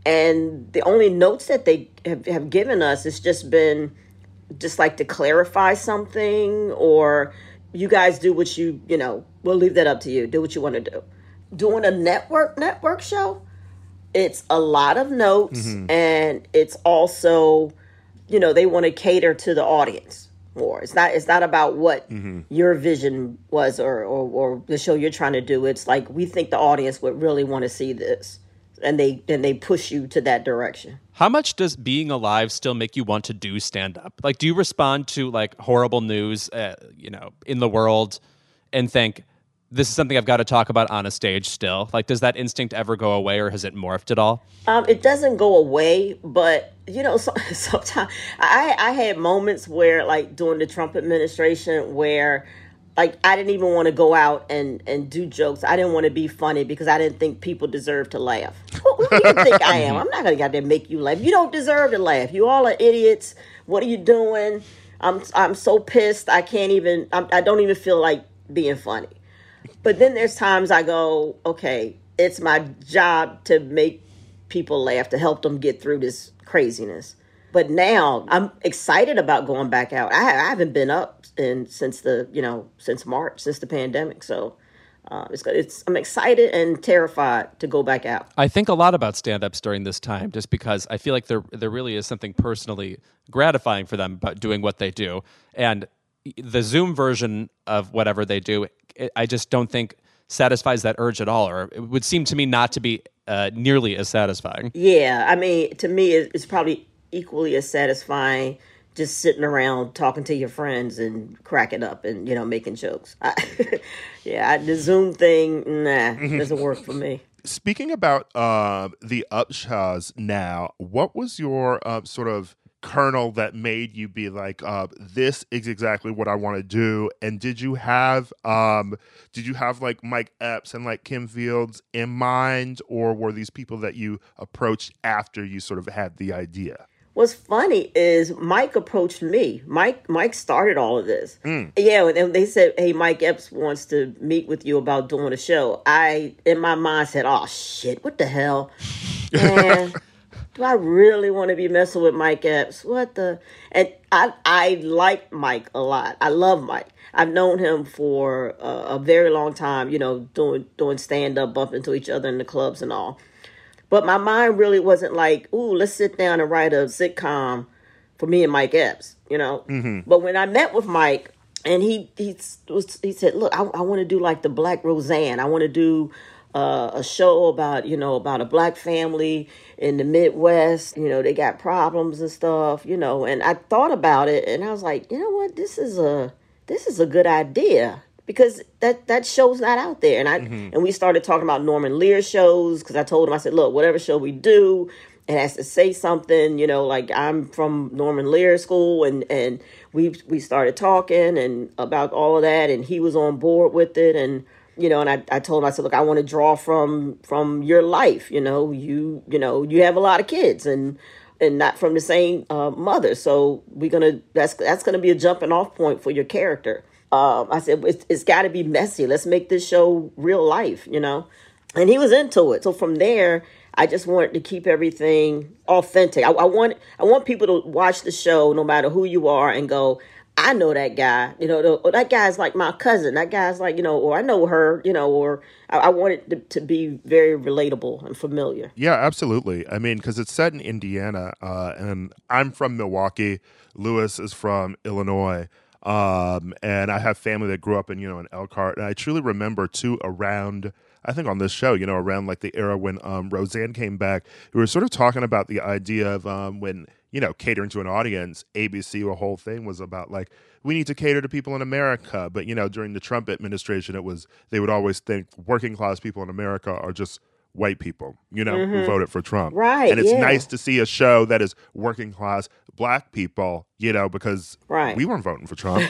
And the only notes that they have, have given us has just been just like to clarify something, or you guys do what you, you know, we'll leave that up to you. Do what you want to do. Doing a network network show, it's a lot of notes, mm-hmm. and it's also... you know, they want to cater to the audience more. It's not it's not about what mm-hmm. your vision was or, or or the show you're trying to do. It's like, we think the audience would really want to see this. And they and they push you to that direction. How much does being alive still make you want to do stand-up? Like, do you respond to like horrible news, uh, you know, in the world and think, this is something I've got to talk about on a stage still? Like, does that instinct ever go away, or has it morphed at all? Um, it doesn't go away, but, you know, so, sometimes I, I had moments where, like, during the Trump administration where, like, I didn't even want to go out and, and do jokes. I didn't want to be funny because I didn't think people deserved to laugh. Who, who do you think I am? I'm not going to get there and make you laugh. You don't deserve to laugh. You all are idiots. What are you doing? I'm I'm so pissed. I can't even, I'm, I don't even feel like being funny. But then there's times I go, okay, it's my job to make people laugh, to help them get through this craziness. But now I'm excited about going back out. I, I haven't been up in since the, you know, since March, since the pandemic. So uh, it's, it's I'm excited and terrified to go back out. I think a lot about stand-ups during this time, just because I feel like there there really is something personally gratifying for them about doing what they do. And the Zoom version of whatever they do, it, I just don't think satisfies that urge at all, or it would seem to me not to be uh, nearly as satisfying. Yeah, I mean, to me, it's probably equally as satisfying just sitting around talking to your friends and cracking up and, you know, making jokes. I, yeah, I, the Zoom thing, nah, doesn't work for me. Speaking about uh, the Upshaws now, what was your uh, sort of kernel that made you be like, uh, this is exactly what I want to do? And did you have, um, did you have like Mike Epps and like Kim Fields in mind, or were these people that you approached after you sort of had the idea? What's funny is Mike approached me. Mike Mike started all of this. Mm. Yeah, and they said, hey, Mike Epps wants to meet with you about doing a show. I, in my mind, said, oh, shit, what the hell? And do I really want to be messing with Mike Epps? What the? And I I like Mike a lot. I love Mike. I've known him for a, a very long time, you know, doing, doing stand-up, bumping into each other in the clubs and all. But my mind really wasn't like, ooh, let's sit down and write a sitcom for me and Mike Epps, you know. Mm-hmm. But when I met with Mike, and he he was, he said, look, I, I want to do like the Black Roseanne. I want to do uh, a show about, you know, about a black family in the Midwest. You know, they got problems and stuff, you know. And I thought about it, and I was like, you know what, this is a this is a good idea. Because that, that show's not out there. And I mm-hmm. and we started talking about Norman Lear shows, because I told him, I said, look, whatever show we do, it has to say something, you know, like I'm from Norman Lear school. And, and we we started talking and about all of that. And he was on board with it. And you know, and I, I told him, I said, look, I want to draw from from your life. You know, you you know, you have a lot of kids and and not from the same uh, mother. So we're gonna that's that's gonna be a jumping off point for your character. Um, I said, it's, it's got to be messy. Let's make this show real life, you know. And he was into it. So from there, I just wanted to keep everything authentic. I, I want I want people to watch the show, no matter who you are, and go, I know that guy. You know, the, or that guy's like my cousin. That guy's like, you know, or I know her, you know, or I, I want it to, to be very relatable and familiar. Yeah, absolutely. I mean, because it's set in Indiana, uh, and I'm from Milwaukee. Lewis is from Illinois. Um, and I have family that grew up in, you know, in Elkhart. And I truly remember, too, around, I think on this show, you know, around like the era when um, Roseanne came back, we were sort of talking about the idea of um, when, you know, catering to an audience, A B C, the whole thing was about like, we need to cater to people in America. But, you know, during the Trump administration, it was, they would always think working class people in America are just white people, you know, Mm-hmm. who voted for Trump. Right, And it's yeah. nice to see a show that is working class black people, you know, because Right. we weren't voting for Trump.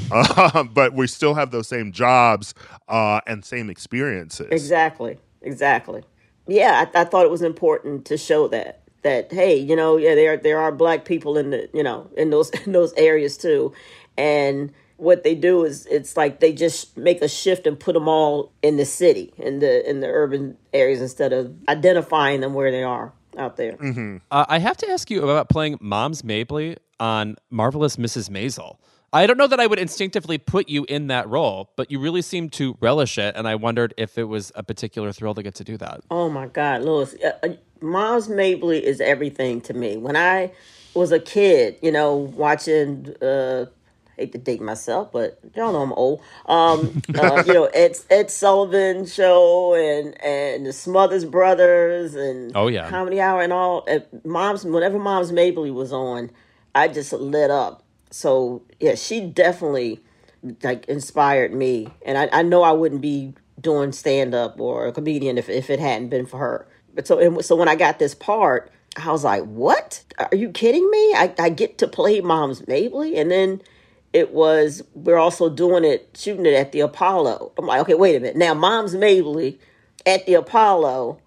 um, but we still have those same jobs uh, and same experiences. Exactly. Exactly. Yeah, I, I thought it was important to show that that hey, you know, yeah, there there are black people in the you know in those in those areas too, and what they do is it's like they just make a shift and put them all in the city, in the in the urban areas, instead of identifying them where they are out there. Mm-hmm. Uh, I have to ask you about playing Moms Mabley on Marvelous Missus Maisel. I don't know that I would instinctively put you in that role, but you really seem to relish it, and I wondered if it was a particular thrill to get to do that. Oh my God, Louis. Uh, uh, Moms Mabley is everything to me. When I was a kid, you know, watching, uh, I hate to date myself, but y'all know I'm old. Um, uh, you know, Ed, Ed Sullivan show and, and the Smothers Brothers and Oh, yeah. Comedy Hour and all. Uh, Moms, whenever Moms Mabley was on, I just lit up. So, yeah, she definitely, like, inspired me. And I, I know I wouldn't be doing stand-up or a comedian if, if it hadn't been for her. But so, and so when I got this part, I was like, what? Are you kidding me? I, I get to play Moms Mabley? And then it was, we're also doing it, shooting it at the Apollo. I'm like, okay, wait a minute. Now, Moms Mabley at the Apollo,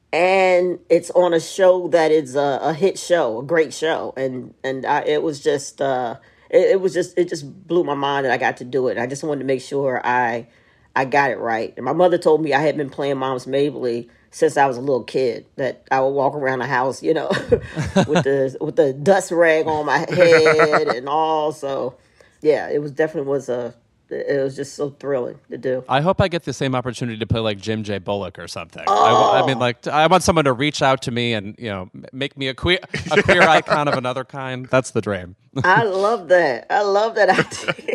and it's on a show that is a, a hit show, a great show. And and I, it was just, uh, it, it was just, it just blew my mind that I got to do it. I just wanted to make sure I I got it right. And my mother told me I had been playing Moms Mabley since I was a little kid, that I would walk around the house, you know, with the with the dust rag on my head and all. So, yeah, it was definitely was a, it was just so thrilling to do. I hope I get the same opportunity to play like Jim J. Bullock or something. Oh. I, wa- I mean, like, I want someone to reach out to me and, you know, m- make me a queer a queer icon of another kind. That's the dream. I love that. I love that idea.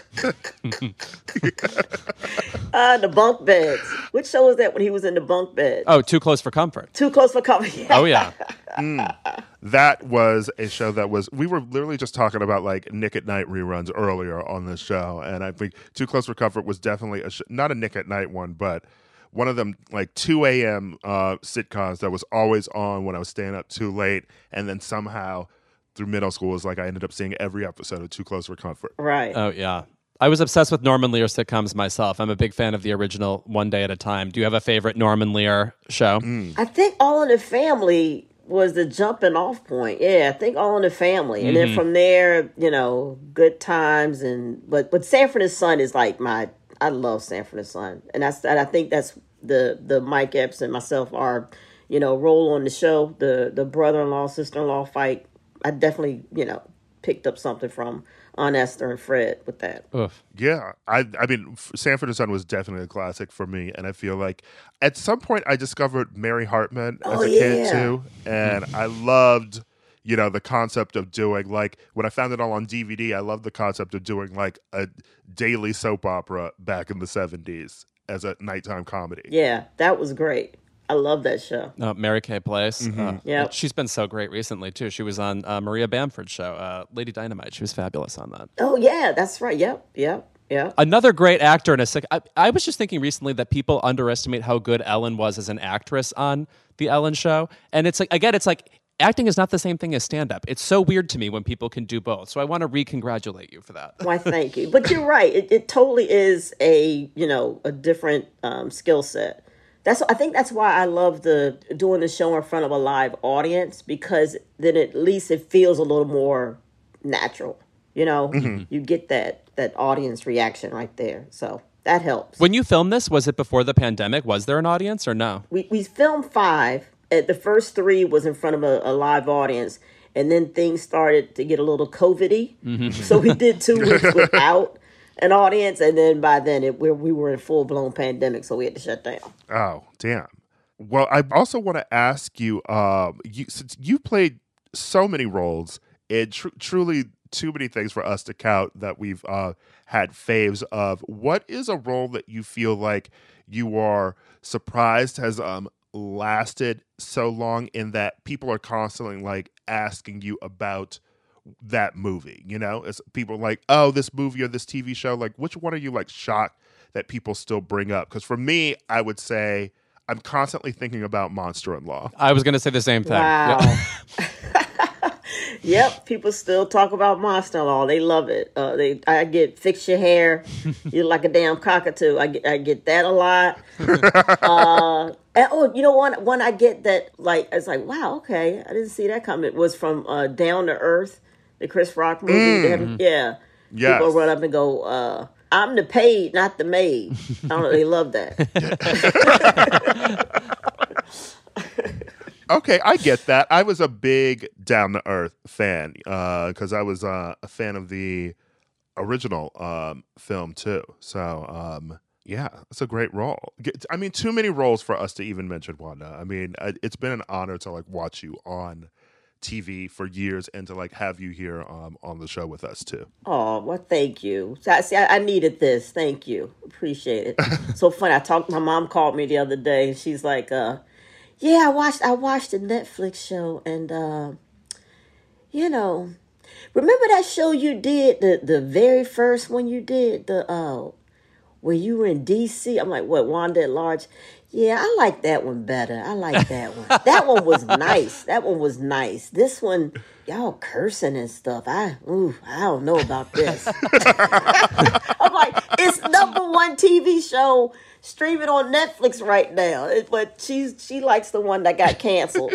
uh, the bunk beds. Which show was that when he was in the bunk bed? Oh, Too Close for Comfort. Too Close for Comfort. Oh, yeah. Mm. That was a show that was, we were literally just talking about like Nick at Night reruns earlier on this show. And I think Too Close for Comfort was definitely, a sh- not a Nick at Night one, but one of them like two a.m. Uh, sitcoms that was always on when I was staying up too late. And then somehow through middle school was like I ended up seeing every episode of Too Close for Comfort. Right. Oh, yeah. I was obsessed with Norman Lear sitcoms myself. I'm a big fan of the original One Day at a Time. Do you have a favorite Norman Lear show? Mm. I think All in the Family was the jumping off point. Yeah, I think All in the Family. And Mm-hmm. then from there, you know, Good Times and but but Sanford and Son is like my I love Sanford and Son. And that's and I think that's the the Mike Epps and myself are, you know, role on the show, the the brother-in-law, sister-in-law fight. I definitely, you know, picked up something from Aunt Esther and Fred with that. Oof. Yeah, I I mean, Sanford and Son was definitely a classic for me, and I feel like at some point I discovered Mary Hartman as Oh, a kid yeah. too, and I loved, you know, the concept of doing like when I found it all on D V D. I loved the concept of doing like a daily soap opera back in the seventies as a nighttime comedy. Yeah, that was great. I love that show. Uh, Mary Kay Place. Uh, Yep. She's been so great recently, too. She was on uh, Maria Bamford's show, uh, Lady Dynamite. She was fabulous on that. Oh, yeah, that's right. Yep, yep, yep. Another great actor in a sick. I, I was just thinking recently that people underestimate how good Ellen was as an actress on the Ellen Show, and it's like again, it's like acting is not the same thing as stand-up. It's so weird to me when people can do both. So I want to re-congratulate you for that. Why, thank you. But you're right. It, it totally is a, you know, a different um, skill set. That's I think that's why I love the doing the show in front of a live audience, because then at least it feels a little more natural. You know, mm-hmm. you get that that audience reaction right there. So that helps. When you filmed this, was it before the pandemic? Was there an audience or no? We we filmed five. At the first three was in front of a, a live audience, and then things started to get a little COVID-y. Mm-hmm. So we did two weeks without an audience, and then by then it, we, we were in full-blown pandemic, so we had to shut down. Oh, damn. Well, I also want to ask you, um, you since you played so many roles, and tr- truly too many things for us to count that we've uh, had faves of, what is a role that you feel like you are surprised has um, lasted so long, in that people are constantly like asking you about that movie? You know, it's people like, oh, this movie or this T V show, like which one are you like shocked that people still bring up? Because for me, I would say I'm constantly thinking about Monster-in-Law. I was going to say the same thing. Wow. Yep. Yep, people still talk about Monster-in-Law. They love it. Uh, they, I get fix your hair. You're like a damn cockatoo. I get, I get that a lot. uh, and, oh, you know, one one I get that like it's like, wow, okay, I didn't see that coming. It was from uh, Down to Earth, the Chris Rock movie. Mm. Yeah, yes. People run up and go, uh, "I'm the paid, not the maid." I don't know. They love that. Okay, I get that. I was a big Down to Earth fan because uh, I was uh, a fan of the original um, film too. So, um, yeah, it's a great role. I mean, too many roles for us to even mention, Wanda. I mean, it's been an honor to like watch you on T V for years and to like have you here um, on the show with us too. Oh, well, thank you. See, I, I needed this. Thank you. Appreciate it. So funny. I talked. My mom called me the other day, and she's like, uh, "Yeah, I watched. I watched a Netflix show, and uh, you know, remember that show you did, the the very first one you did, the uh, where you were in D C." I'm like, "What, Wanda at Large?" Yeah, I like that one better. I like that one. That one was nice. That one was nice. This one, y'all cursing and stuff. I, ooh, I don't know about this. I'm like, it's number one T V show streaming on Netflix right now. It, but she's she likes the one that got canceled.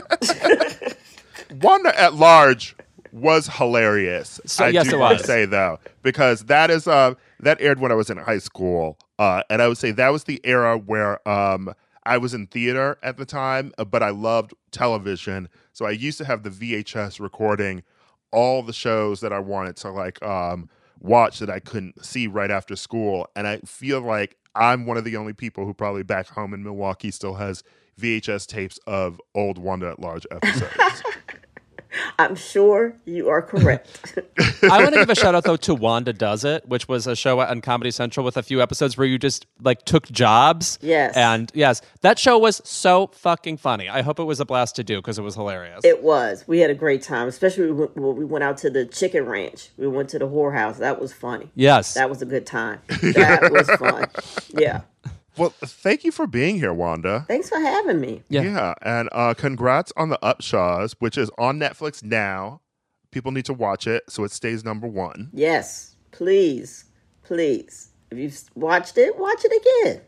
Wanda at Large was hilarious. So, I yes, do it want was. to say though, because that is uh that aired when I was in high school, uh, and I would say that was the era where um I was in theater at the time, but I loved television, so I used to have the V H S recording all the shows that I wanted to like um watch that I couldn't see right after school, and I feel like I'm one of the only people who probably back home in Milwaukee still has V H S tapes of old Wanda at Large episodes. I'm sure you are correct. I want to give a shout out though to Wanda Does It, which was a show on Comedy Central with a few episodes where you just like took jobs. Yes. And yes, that show was so fucking funny. I hope it was a blast to do because it was hilarious. It was. We had a great time, especially when we went out to the chicken ranch. We went to the whorehouse. That was funny. Yes. That was a good time. That was fun. Yeah. Well, thank you for being here, Wanda. Thanks for having me. Yeah. Yeah, and uh, congrats on the Upshaws, which is on Netflix now. People need to watch it so it stays number one. Yes, please, please. If you've watched it, watch it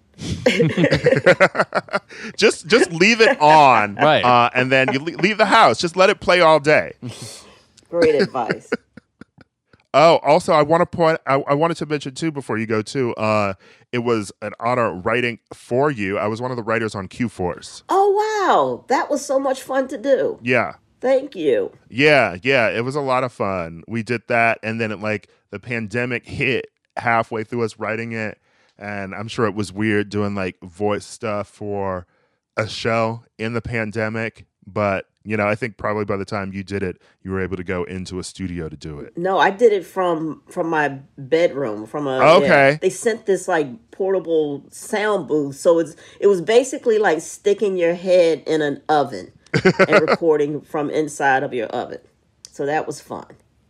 again. just just leave it on, Right. uh, and then you leave the house. Just let it play all day. Great advice. Oh, also, I want to point. I, I wanted to mention too before you go too. Uh, it was an honor writing for you. I was one of the writers on Q Force. Oh, wow. That was so much fun to do. Yeah, Thank you. yeah, yeah. It was a lot of fun. We did that, and then it like the pandemic hit halfway through us writing it, and I'm sure it was weird doing like voice stuff for a show in the pandemic. But you know, I think probably by the time you did it, you were able to go into a studio to do it. No, I did it from from my bedroom. From a Okay. yeah. They sent this like portable sound booth, so it's it was basically like sticking your head in an oven and recording from inside of your oven. So that was fun.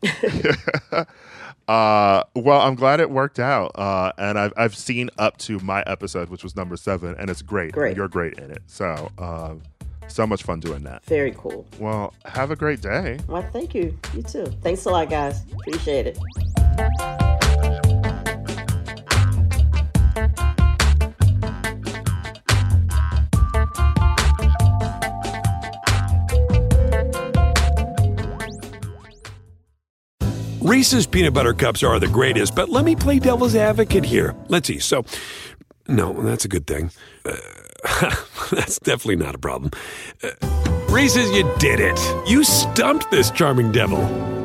Uh, well, I'm glad it worked out. Uh, and I've I've seen up to my episode, which was number seven, and it's great. Great. You're great in it. So, um, So much fun doing that. Very cool. Well, have a great day. Well, thank you. You too. Thanks a lot, guys. Appreciate it. Reese's peanut butter cups are the greatest, but let me play devil's advocate here. Let's see. So, no, that's a good thing. Uh, that's definitely not a problem. Uh, Reese's, you did it. You stumped this charming devil.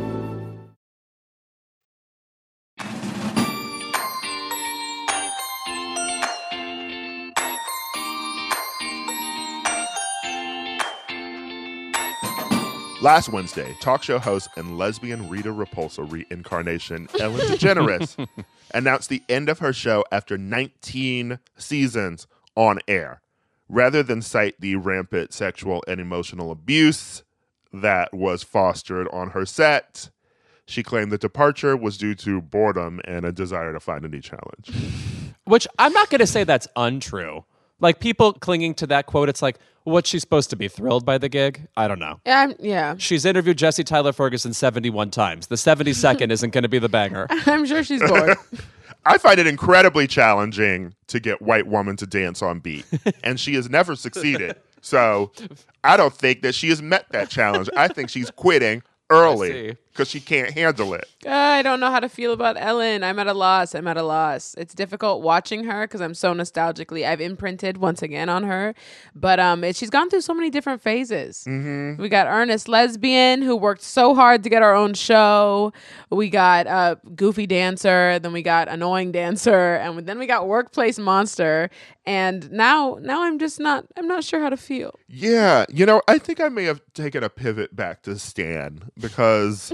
Last Wednesday, talk show host and lesbian Rita Repulsa reincarnation Ellen DeGeneres announced the end of her show after nineteen seasons on air, rather than cite the rampant sexual and emotional abuse that was fostered on her set. She claimed the departure was due to boredom and a desire to find a new challenge. Which I'm not going to say that's untrue. Like, people clinging to that quote, it's like, what's she supposed to be, thrilled by the gig? I don't know. Yeah, I'm, yeah. She's interviewed Jesse Tyler Ferguson seventy-one times. The seventy-second isn't going to be the banger. I'm sure she's bored. I find it incredibly challenging to get white woman to dance on beat, and she has never succeeded. So I don't think that she has met that challenge. I think she's quitting early because she can't handle it. I don't know how to feel about Ellen. I'm at a loss. I'm at a loss. It's difficult watching her because I'm so nostalgically, I've imprinted once again on her. But um, it, she's gone through so many different phases. Mm-hmm. We got earnest lesbian who worked so hard to get our own show. We got uh, goofy dancer. Then we got annoying dancer, and then we got workplace monster. And now, now I'm just not. I'm not sure how to feel. Yeah, you know, I think I may have taken a pivot back to Stan because.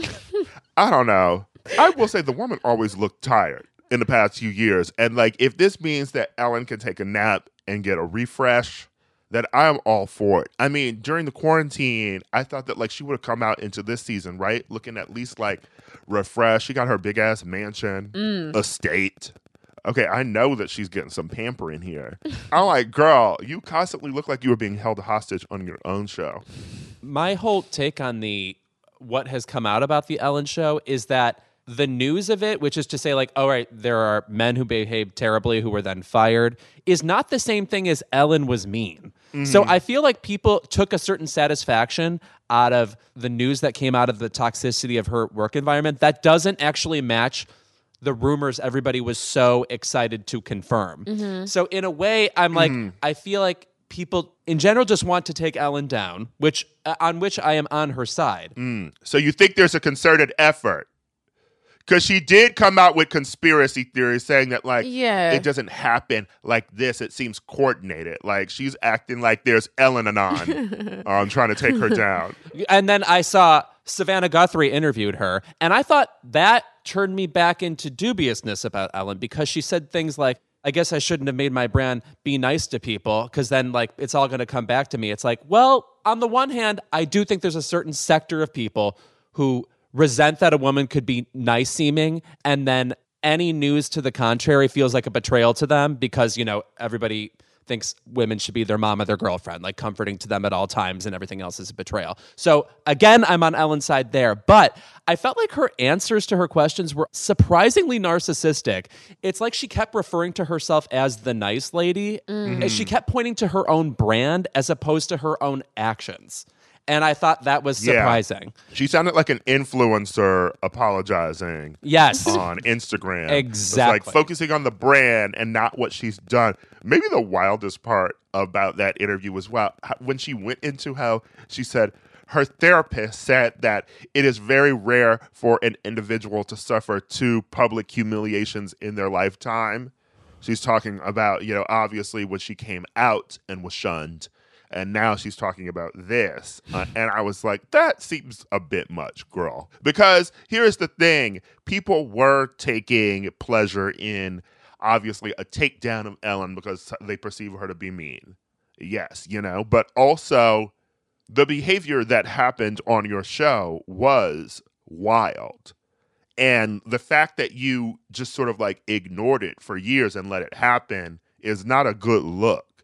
I don't know. I will say the woman always looked tired in the past few years. And like, if this means that Ellen can take a nap and get a refresh, then I'm all for it. I mean, during the quarantine, I thought that like she would have come out into this season, right? Looking at least like refreshed. She got her big ass mansion, mm. estate. Okay, I know that she's getting some pampering here. I'm like, girl, you constantly look like you were being held hostage on your own show. My whole take on the what has come out about the Ellen show is that the news of it, which is to say like, all right, there are men who behaved terribly who were then fired, is not the same thing as Ellen was mean. Mm-hmm. So I feel like people took a certain satisfaction out of the news that came out of the toxicity of her work environment that doesn't actually match the rumors everybody was so excited to confirm. Mm-hmm. So in a way, I'm like, mm-hmm. I feel like people in general just want to take Ellen down, which uh, on which I am on her side. Mm. So you think there's a concerted effort? Because she did come out with conspiracy theories saying that, like, yeah. it doesn't happen like this. It seems coordinated. Like, she's acting like there's Ellen Anon um, trying to take her down. And then I saw Savannah Guthrie interviewed her, and I thought that turned me back into dubiousness about Ellen because she said things like, I guess I shouldn't have made my brand be nice to people because then like it's all going to come back to me. It's like, well, on the one hand, I do think there's a certain sector of people who resent that a woman could be nice seeming, and then any news to the contrary feels like a betrayal to them because, you know, everybody thinks women should be their mom or their girlfriend, like comforting to them at all times, and everything else is a betrayal. So again, I'm on Ellen's side there, but I felt like her answers to her questions were surprisingly narcissistic. It's like she kept referring to herself as the nice lady, mm-hmm. and she kept pointing to her own brand as opposed to her own actions. And I thought that was surprising. Yeah. She sounded like an influencer apologizing. Yes. On Instagram. Exactly. It's like focusing on the brand and not what she's done. Maybe the wildest part about that interview was wow, when she went into how she said her therapist said that it is very rare for an individual to suffer two public humiliations in their lifetime. She's talking about, you know, obviously when she came out and was shunned. And now she's talking about this. Uh, and I was like, that seems a bit much, girl. Because here's the thing. People were taking pleasure in, obviously, a takedown of Ellen because they perceive her to be mean. Yes, you know. But also, the behavior that happened on your show was wild. And the fact that you just sort of like ignored it for years and let it happen is not a good look.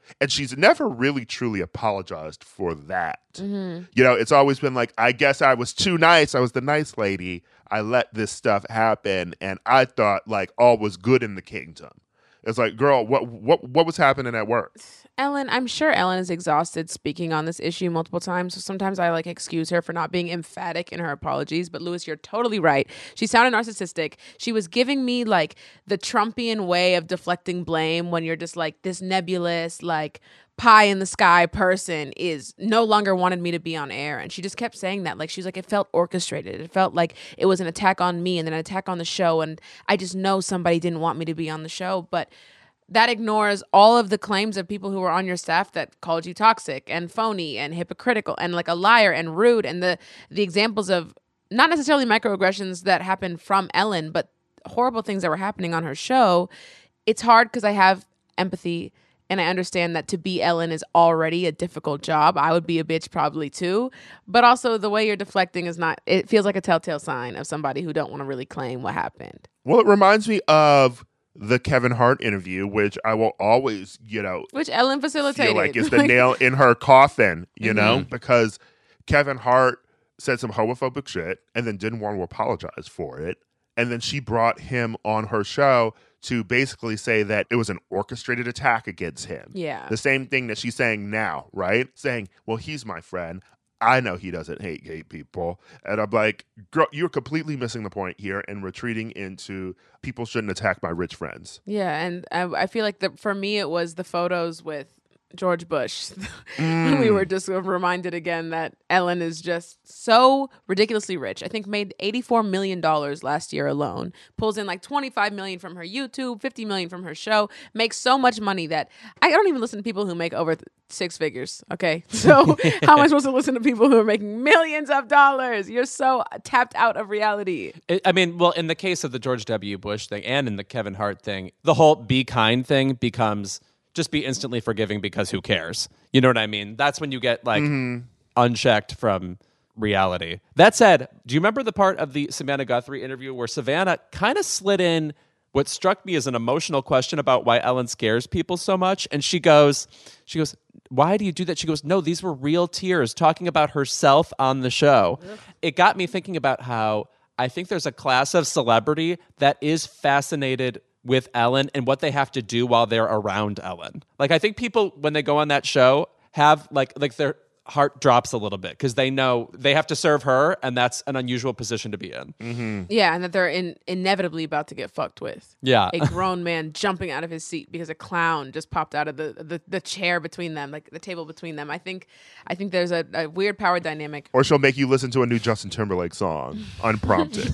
And she's never really truly apologized for that. Mm-hmm. You know, it's always been like, I guess I was too nice. I was the nice lady. I let this stuff happen. And I thought like all was good in the kingdom. It's like, girl, what what what was happening at work? Ellen, I'm sure Ellen is exhausted speaking on this issue multiple times. So sometimes I like excuse her for not being emphatic in her apologies. But Louis, you're totally right. She sounded narcissistic. She was giving me like the Trumpian way of deflecting blame when you're just like this nebulous, like pie in the sky person is no longer wanted me to be on air. And she just kept saying that. Like, she's like, it felt orchestrated. It felt like it was an attack on me and then an attack on the show. And I just know somebody didn't want me to be on the show. But that ignores all of the claims of people who were on your staff that called you toxic and phony and hypocritical and like a liar and rude. And the the examples of not necessarily microaggressions that happened from Ellen, but horrible things that were happening on her show. It's hard because I have empathy and I understand that to be Ellen is already a difficult job. I would be a bitch probably too. But also the way you're deflecting is not, it feels like a telltale sign of somebody who don't want to really claim what happened. Well, it reminds me of the Kevin Hart interview, which I will always, you know, which Ellen facilitated. Feel like it's the nail in her coffin, you Mm-hmm. know, because Kevin Hart said some homophobic shit and then didn't want to apologize for it. And then she brought him on her show to basically say that it was an orchestrated attack against him. Yeah. The same thing that she's saying now, right? Saying, well, he's my friend. I know he doesn't hate gay people. And I'm like, girl, you're completely missing the point here and retreating into people shouldn't attack my rich friends. Yeah, and I, I feel like the, for me, it was the photos with George Bush. mm. We were just reminded again that Ellen is just so ridiculously rich. I think made eighty-four million dollars last year alone. Pulls in like twenty-five million dollars from her YouTube, fifty million dollars from her show. Makes so much money that I don't even listen to people who make over th- six figures. Okay, so how am I supposed to listen to people who are making millions of dollars? You're so tapped out of reality. It, I mean, well, in the case of the George W. Bush thing and in the Kevin Hart thing, the whole be kind thing becomes just be instantly forgiving because who cares? You know what I mean? That's when you get like mm-hmm. unchecked from reality. That said, do you remember the part of the Savannah Guthrie interview where Savannah kind of slid in what struck me as an emotional question about why Ellen scares people so much? And she goes, she goes, why do you do that? She goes, no, these were real tears talking about herself on the show. Ugh. It got me thinking about how I think there's a class of celebrity that is fascinated with Ellen and what they have to do while they're around Ellen. Like, I think people, when they go on that show, have like like their heart drops a little bit because they know they have to serve her, and that's an unusual position to be in. Mm-hmm. Yeah, and that they're in, inevitably about to get fucked with. Yeah. A grown man jumping out of his seat because a clown just popped out of the, the, the chair between them, like the table between them. I think I think there's a, a weird power dynamic. Or she'll make you listen to a new Justin Timberlake song, unprompted.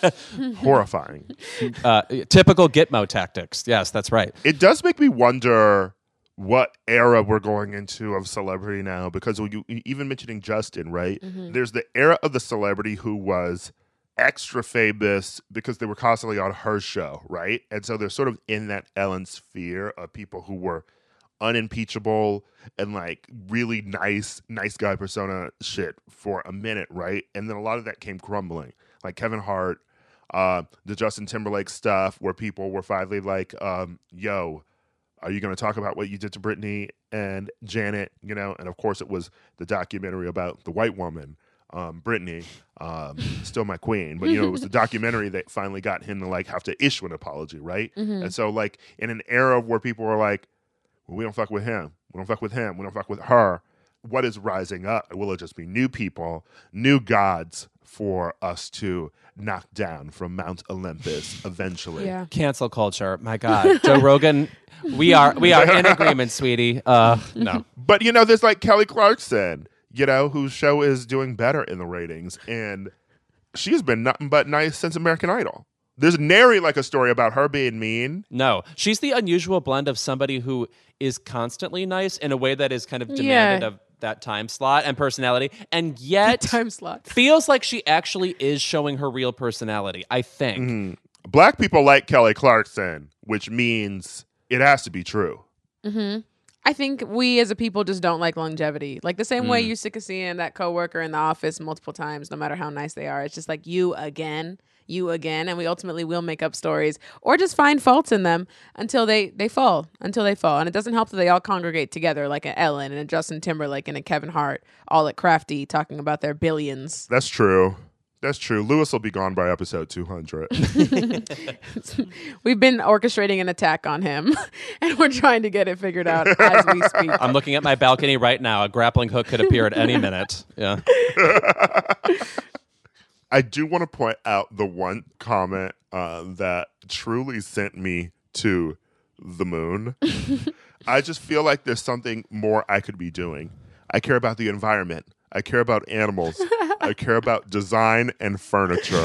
Horrifying. Uh, typical Gitmo tactics. Yes, that's right. It does make me wonder what era we're going into of celebrity now, because you even mentioning Justin, right? Mm-hmm. There's the era of the celebrity who was extra famous because they were constantly on her show, right? And so they're sort of in that Ellen sphere of people who were unimpeachable and like really nice, nice guy persona shit for a minute, right? And then a lot of that came crumbling. Like Kevin Hart, uh, the Justin Timberlake stuff where people were finally like, um, yo, are you going to talk about what you did to Britney and Janet? You know, and of course it was the documentary about the white woman, um, Britney, um, still my queen. But, you know, it was the documentary that finally got him to like have to issue an apology, right? Mm-hmm. And so like in an era where people were like, well, we don't fuck with him. We don't fuck with him. We don't fuck with her. What is rising up? Will it just be new people, new gods for us to knock down from Mount Olympus eventually? Yeah. Cancel culture. My God. Joe Rogan, we are we are in agreement, sweetie. Uh, no. But, you know, there's like Kelly Clarkson, you know, whose show is doing better in the ratings. And she's been nothing but nice since American Idol. There's nary like a story about her being mean. No. She's the unusual blend of somebody who is constantly nice in a way that is kind of demanded yeah. of that time slot and personality, and yet time slot feels like she actually is showing her real personality, I think. Mm-hmm. Black people like Kelly Clarkson, which means it has to be true. Mm-hmm. I think we as a people just don't like longevity. Like the same way Mm. you're sick of seeing that coworker in the office multiple times, no matter how nice they are. It's just like you again, you again, and we ultimately will make up stories or just find faults in them until they they fall, until they fall. And it doesn't help that they all congregate together, like an Ellen and a Justin Timberlake and a Kevin Hart, all at Crafty talking about their billions. That's true. That's true. Lewis will be gone by episode two hundred. We've been orchestrating an attack on him, and we're trying to get it figured out as we speak. I'm looking at my balcony right now. A grappling hook could appear at any minute. Yeah. I do want to point out the one comment uh, that truly sent me to the moon. I just feel like there's something more I could be doing. I care about the environment. I care about animals. I care about design and furniture.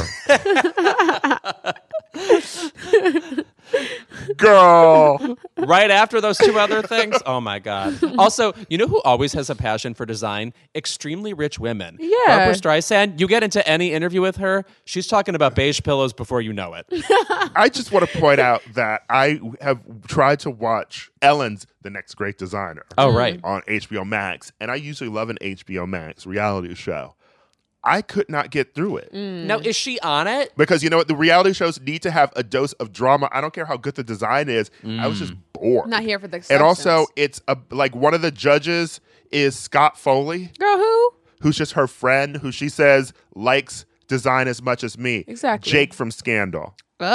Girl. Right after those two other things? Oh, my God. Also, you know who always has a passion for design? Extremely rich women. Yeah. Barbara Streisand, you get into any interview with her, she's talking about beige pillows before you know it. I just want to point out that I have tried to watch Ellen's The Next Great Designer. Oh, right. On H B O Max. And I usually love an H B O Max reality show. I could not get through it. Now, is she on it? Because you know what? The reality shows need to have a dose of drama. I don't care how good the design is. I was just bored. Not here for the And also, substance. it's a, like one of the judges is Scott Foley, Girl, who? who's just her friend, who she says likes design as much as me. Exactly. Jake from Scandal.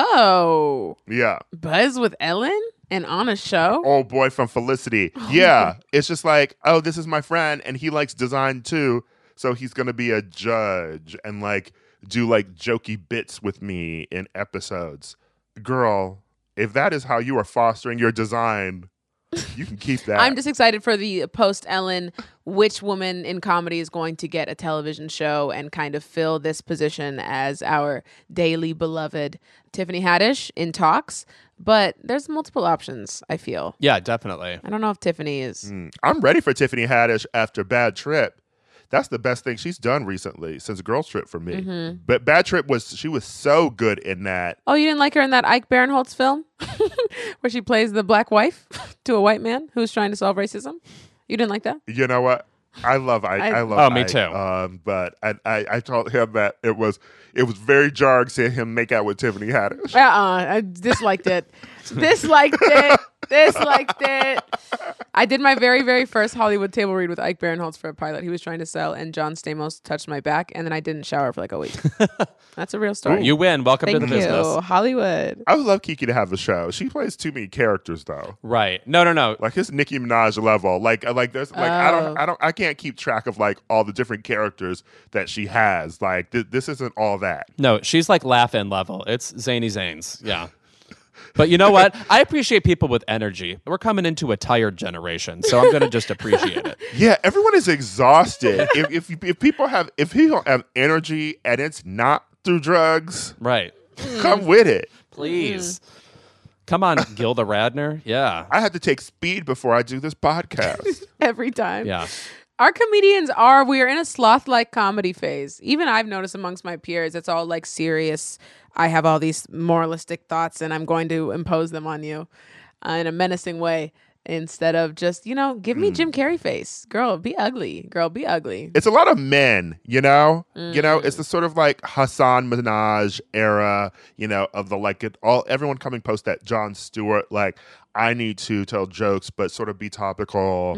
Oh. Yeah. Buzz with Ellen and on a show? Old boy from Felicity. Yeah. It's just like, oh, this is my friend, and he likes design too. So he's going to be a judge and like do like jokey bits with me in episodes. Girl, if that is how you are fostering your design, you can keep that. I'm just excited for the post Ellen, which woman in comedy is going to get a television show and kind of fill this position as our daily beloved Tiffany Haddish in talks. But there's multiple options, I feel. Yeah, definitely. I don't know if Tiffany is. Mm, I'm ready for Tiffany Haddish after Bad Trip. That's the best thing she's done recently since Girls Trip for me. Mm-hmm. But Bad Trip was, she was so good in that. Oh, you didn't like her in that Ike Barinholtz film where she plays the black wife to a white man who's trying to solve racism? You didn't like that? You know what? I love I, I- I love Oh, me Ike, too. Um, but I, I I told him that it was it was very jarring seeing him make out with Tiffany Haddish. Uh-uh. I disliked it. disliked it. Disliked it. I did my very, very first Hollywood table read with Ike Barinholtz for a pilot he was trying to sell, and John Stamos touched my back, and then I didn't shower for like a week. That's a real story. You win. Welcome Thank to the you, business. Hollywood. I would love Kiki to have a show. She plays too many characters though. Right. No, no, no. Like his Nicki Minaj level. Like like there's like I don't Oh. I don't I can't keep track of like all the different characters that she has. Like th- this isn't all that. No, she's like laugh-in level. It's Zany Zanes. Yeah. But you know what? I appreciate people with energy. We're coming into a tired generation, so I'm going to just appreciate it. Yeah, everyone is exhausted. if, if if people have if people have energy and it's not through drugs, Right. come with it. Please. Come on, Gilda Radner. Yeah. I had to take speed before I do this podcast. Every time. Yeah. Our comedians are, we are in a sloth-like comedy phase. Even I've noticed amongst my peers, it's all like serious. I have all these moralistic thoughts and I'm going to impose them on you uh, in a menacing way instead of just, you know, give me Jim Carrey face. Girl, be ugly. Girl, be ugly. It's a lot of men, you know? You know, it's the sort of like Hassan Minaj era, you know, of the like it all everyone coming post that Jon Stewart, like, I need to tell jokes but sort of be topical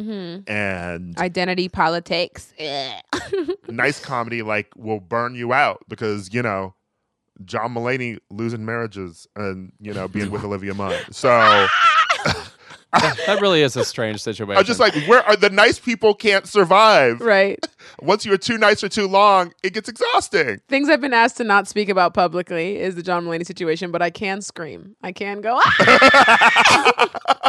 and Identity politics. nice comedy like will burn you out because, you know, John Mulaney losing marriages and, you know, being with Olivia Munn. So That really is a strange situation. I'm just like, where are the nice people can't survive. Right. Once you're too nice or too long, it gets exhausting. Things I've been asked to not speak about publicly is the John Mulaney situation, but I can scream. I can go, ah!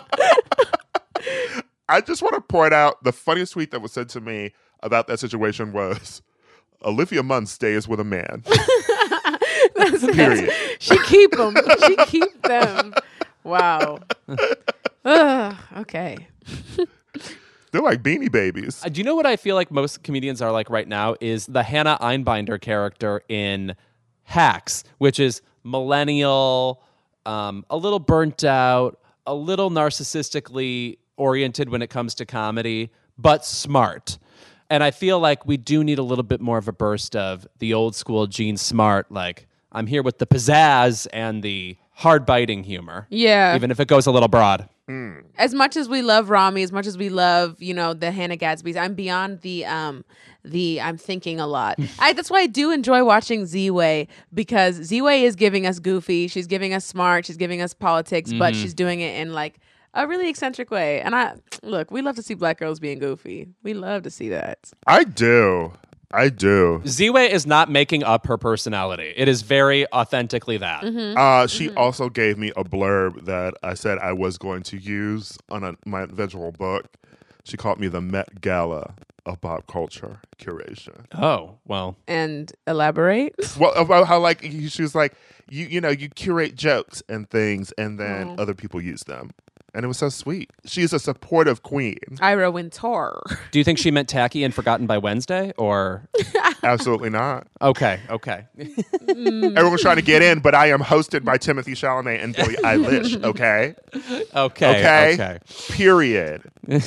I just want to point out the funniest tweet that was said to me about that situation was Olivia Munn stays with a man. Period. She keep them. She keep them. Wow. Ugh, okay. They're like Beanie Babies. Uh, Do you know what I feel like most comedians are like right now is the Hannah Einbinder character in Hacks, which is millennial, um, a little burnt out, a little narcissistically oriented when it comes to comedy, but smart. And I feel like we do need a little bit more of a burst of the old school Jean Smart, like, I'm here with the pizzazz and the hard-biting humor. Yeah. Even if it goes a little broad. Mm. As much as we love Rami, as much as we love, you know, the Hannah Gadsby's, I'm beyond the um the I'm thinking a lot. I, that's why I do enjoy watching Z-Way, because Z-Way is giving us goofy, she's giving us smart, she's giving us politics, mm-hmm. but she's doing it in like a really eccentric way. And I look, we love to see black girls being goofy. We love to see that. I do. I do. Z-Way is not making up her personality. It is very authentically that. Mm-hmm. Uh, she mm-hmm. also gave me a blurb that I said I was going to use on a, my eventual book. She called me the Met Gala of pop culture curation. Oh, well. And elaborate? Well, about how like she was like, you you know, you curate jokes and things, and then oh. other people use them. And it was so sweet. She's a supportive queen. Ira Wintour. Do you think she meant tacky and forgotten by Wednesday, or? Absolutely not. Okay, okay. Everyone's trying to get in, but I am hosted by Timothy Chalamet and Billie Eilish, okay? Okay, okay? okay. Period.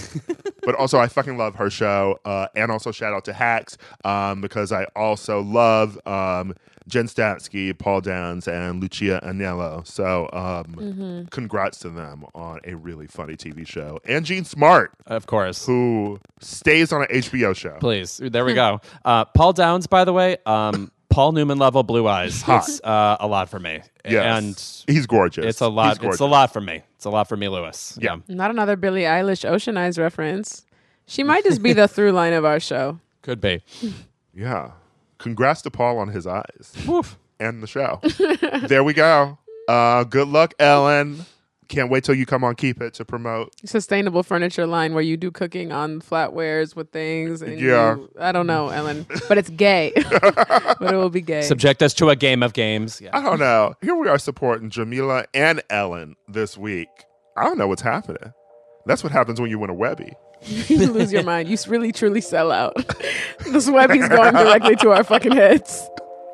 But also, I fucking love her show. Uh, and also, shout out to Hacks, um, because I also love um, Jen Statsky, Paul Downs, and Lucia Agnello. So um, mm-hmm. congrats to them on a really funny T V show. And Jean Smart. Of course. Who stays on an H B O show. Please. There we go. Uh, Paul Downs, by the way, um, Paul Newman level blue eyes. Hot. It's uh, a lot for me. Yes. And he's gorgeous. It's a lot. He's gorgeous. It's a lot for me. It's a lot for me, Lewis. Yeah. yeah. Not another Billie Eilish Ocean Eyes reference. She might just be the through line of our show. Could be. Yeah. Congrats to Paul on his eyes. Woof. And the show. There we go. Uh, good luck, Ellen. Can't wait till you come on Keep It to promote. Sustainable furniture line where you do cooking on flatwares with things. And yeah. You, I don't know, Ellen. But it's gay. But it will be gay. Subject us to a game of games. Yeah. I don't know. Here we are supporting Jamila and Ellen this week. I don't know what's happening. That's what happens when you win a Webby. You lose your mind. You really, truly sell out. This Webby's going directly to our fucking heads.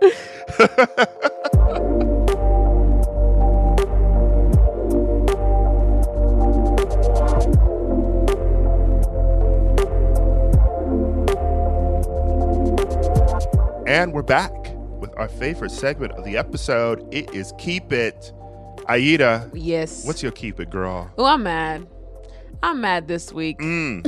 And we're back with our favorite segment of the episode. It is Keep It. Aida. Yes. What's your Keep It, girl? Oh, I'm mad. I'm mad this week. Mm.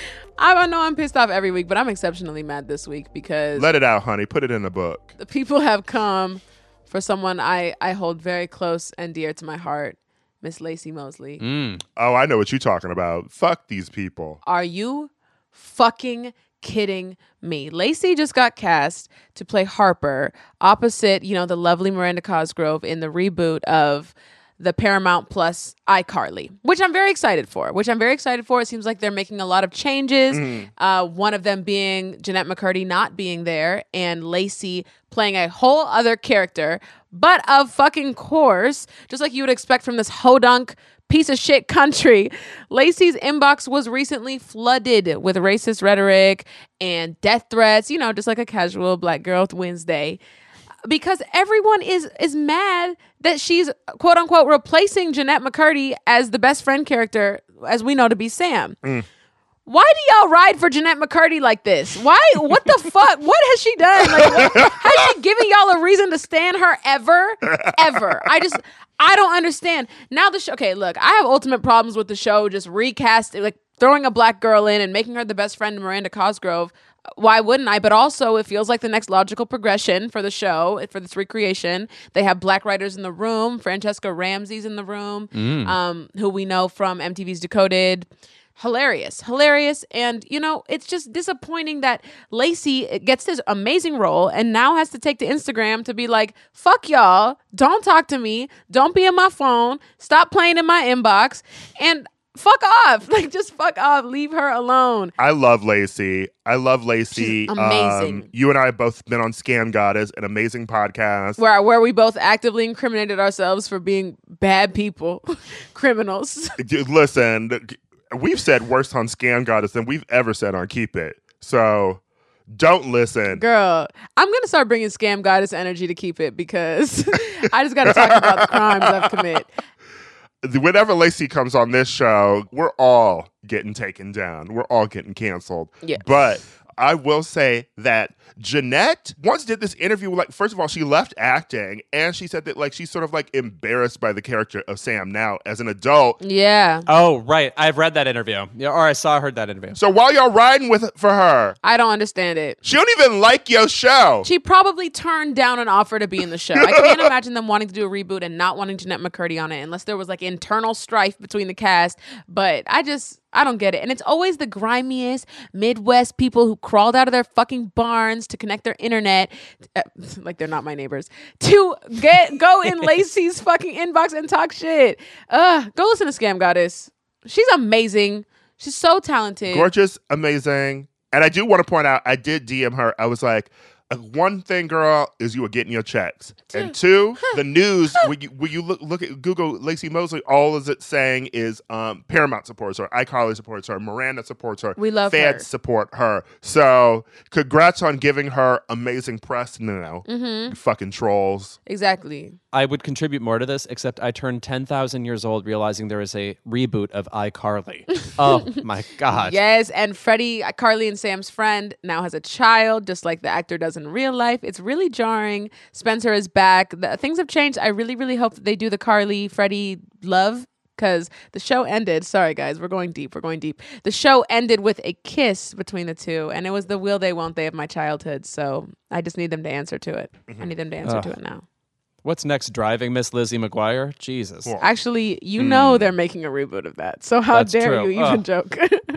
I know I'm pissed off every week, but I'm exceptionally mad this week because... Let it out, honey. Put it in a book. The people have come for someone I, I hold very close and dear to my heart, Miss Lacey Mosley. Mm. Oh, I know what you're talking about. Fuck these people. Are you fucking kidding me? Lacey just got cast to play Harper opposite, you know, the lovely Miranda Cosgrove in the reboot of the Paramount Plus iCarly, which I'm very excited for, which I'm very excited for. It seems like they're making a lot of changes. Mm. Uh, one of them being Jeanette McCurdy not being there and Lacey playing a whole other character. But of fucking course, just like you would expect from this hodunk piece of shit country, Lacey's inbox was recently flooded with racist rhetoric and death threats, you know, just like a casual Black Girl Wednesday. Because everyone is is mad that she's, quote unquote, replacing Jeanette McCurdy as the best friend character, as we know to be Sam. Mm. Why do y'all ride for Jeanette McCurdy like this? Why? What the fuck? What has she done? Like, what, has she given y'all a reason to stand her ever? Ever. I just, I don't understand. Now the show, okay, look, I have ultimate problems with the show just recasting, like throwing a black girl in and making her the best friend of Miranda Cosgrove. Why wouldn't I? But also, it feels like the next logical progression for the show, for this recreation. They have black writers in the room. Francesca Ramsey's in the room, mm. um, who we know from M T V's Decoded. Hilarious, hilarious. And, you know, it's just disappointing that Lacey gets this amazing role and now has to take to Instagram to be like, fuck y'all. Don't talk to me. Don't be in my phone. Stop playing in my inbox. And fuck off. Like, just fuck off. Leave her alone. I love Lacey. I love Lacey. She's amazing. Um, you and I have both been on Scam Goddess, an amazing podcast. Where, where we both actively incriminated ourselves for being bad people, criminals. Listen, we've said worse on Scam Goddess than we've ever said on Keep It. So don't listen. Girl, I'm going to start bringing Scam Goddess energy to Keep It because I just got to talk about the crimes I've committed. whenever Lacey comes on this show, we're all getting taken down. We're all getting canceled. Yes. But I will say that Jeanette once did this interview. Like, first of all, she left acting, and she said that like she's sort of like embarrassed by the character of Sam now as an adult. Yeah. Oh, right. I've read that interview. Yeah, or I saw, heard that interview. So while y'all riding with for her, I don't understand it. she don't even like your show. She probably turned down an offer to be in the show. I can't imagine them wanting to do a reboot and not wanting Jeanette McCurdy on it unless there was like internal strife between the cast. But I just, I don't get it. And it's always the grimiest Midwest people who crawled out of their fucking barns to connect their internet, uh, like they're not my neighbors, to get go in Lacey's fucking inbox and talk shit. Ugh, go listen to Scam Goddess. She's amazing. She's so talented. Gorgeous, amazing. And I do want to point out, I did D M her. I was like, uh, one thing, girl, is you were getting your checks. And two, the news, when you, when you look, look at Google Lacey Mosley, all is it saying is um, Paramount supports her, iCarly supports her, Miranda supports her. We love fans her. support her. So congrats on giving her amazing press now. Mm-hmm. You fucking trolls. Exactly. I would contribute more to this, except I turned ten thousand years old realizing there is a reboot of iCarly. Oh, my God. Yes, and Freddie, Carly and Sam's friend, now has a child, just like the actor does in real life. It's really jarring. Spencer is back. The, things have changed. I really, really hope that they do the Carly, Freddie love, because the show ended. Sorry, guys, we're going deep. We're going deep. The show ended with a kiss between the two, and it was the will they, won't they of my childhood. So I just need them to answer to it. Mm-hmm. I need them to answer Ugh. to it now. What's next? Driving Miss Lizzie McGuire? Jesus. Well, Actually, you know they're making a reboot of that. So how That's dare true. you even Ugh. joke?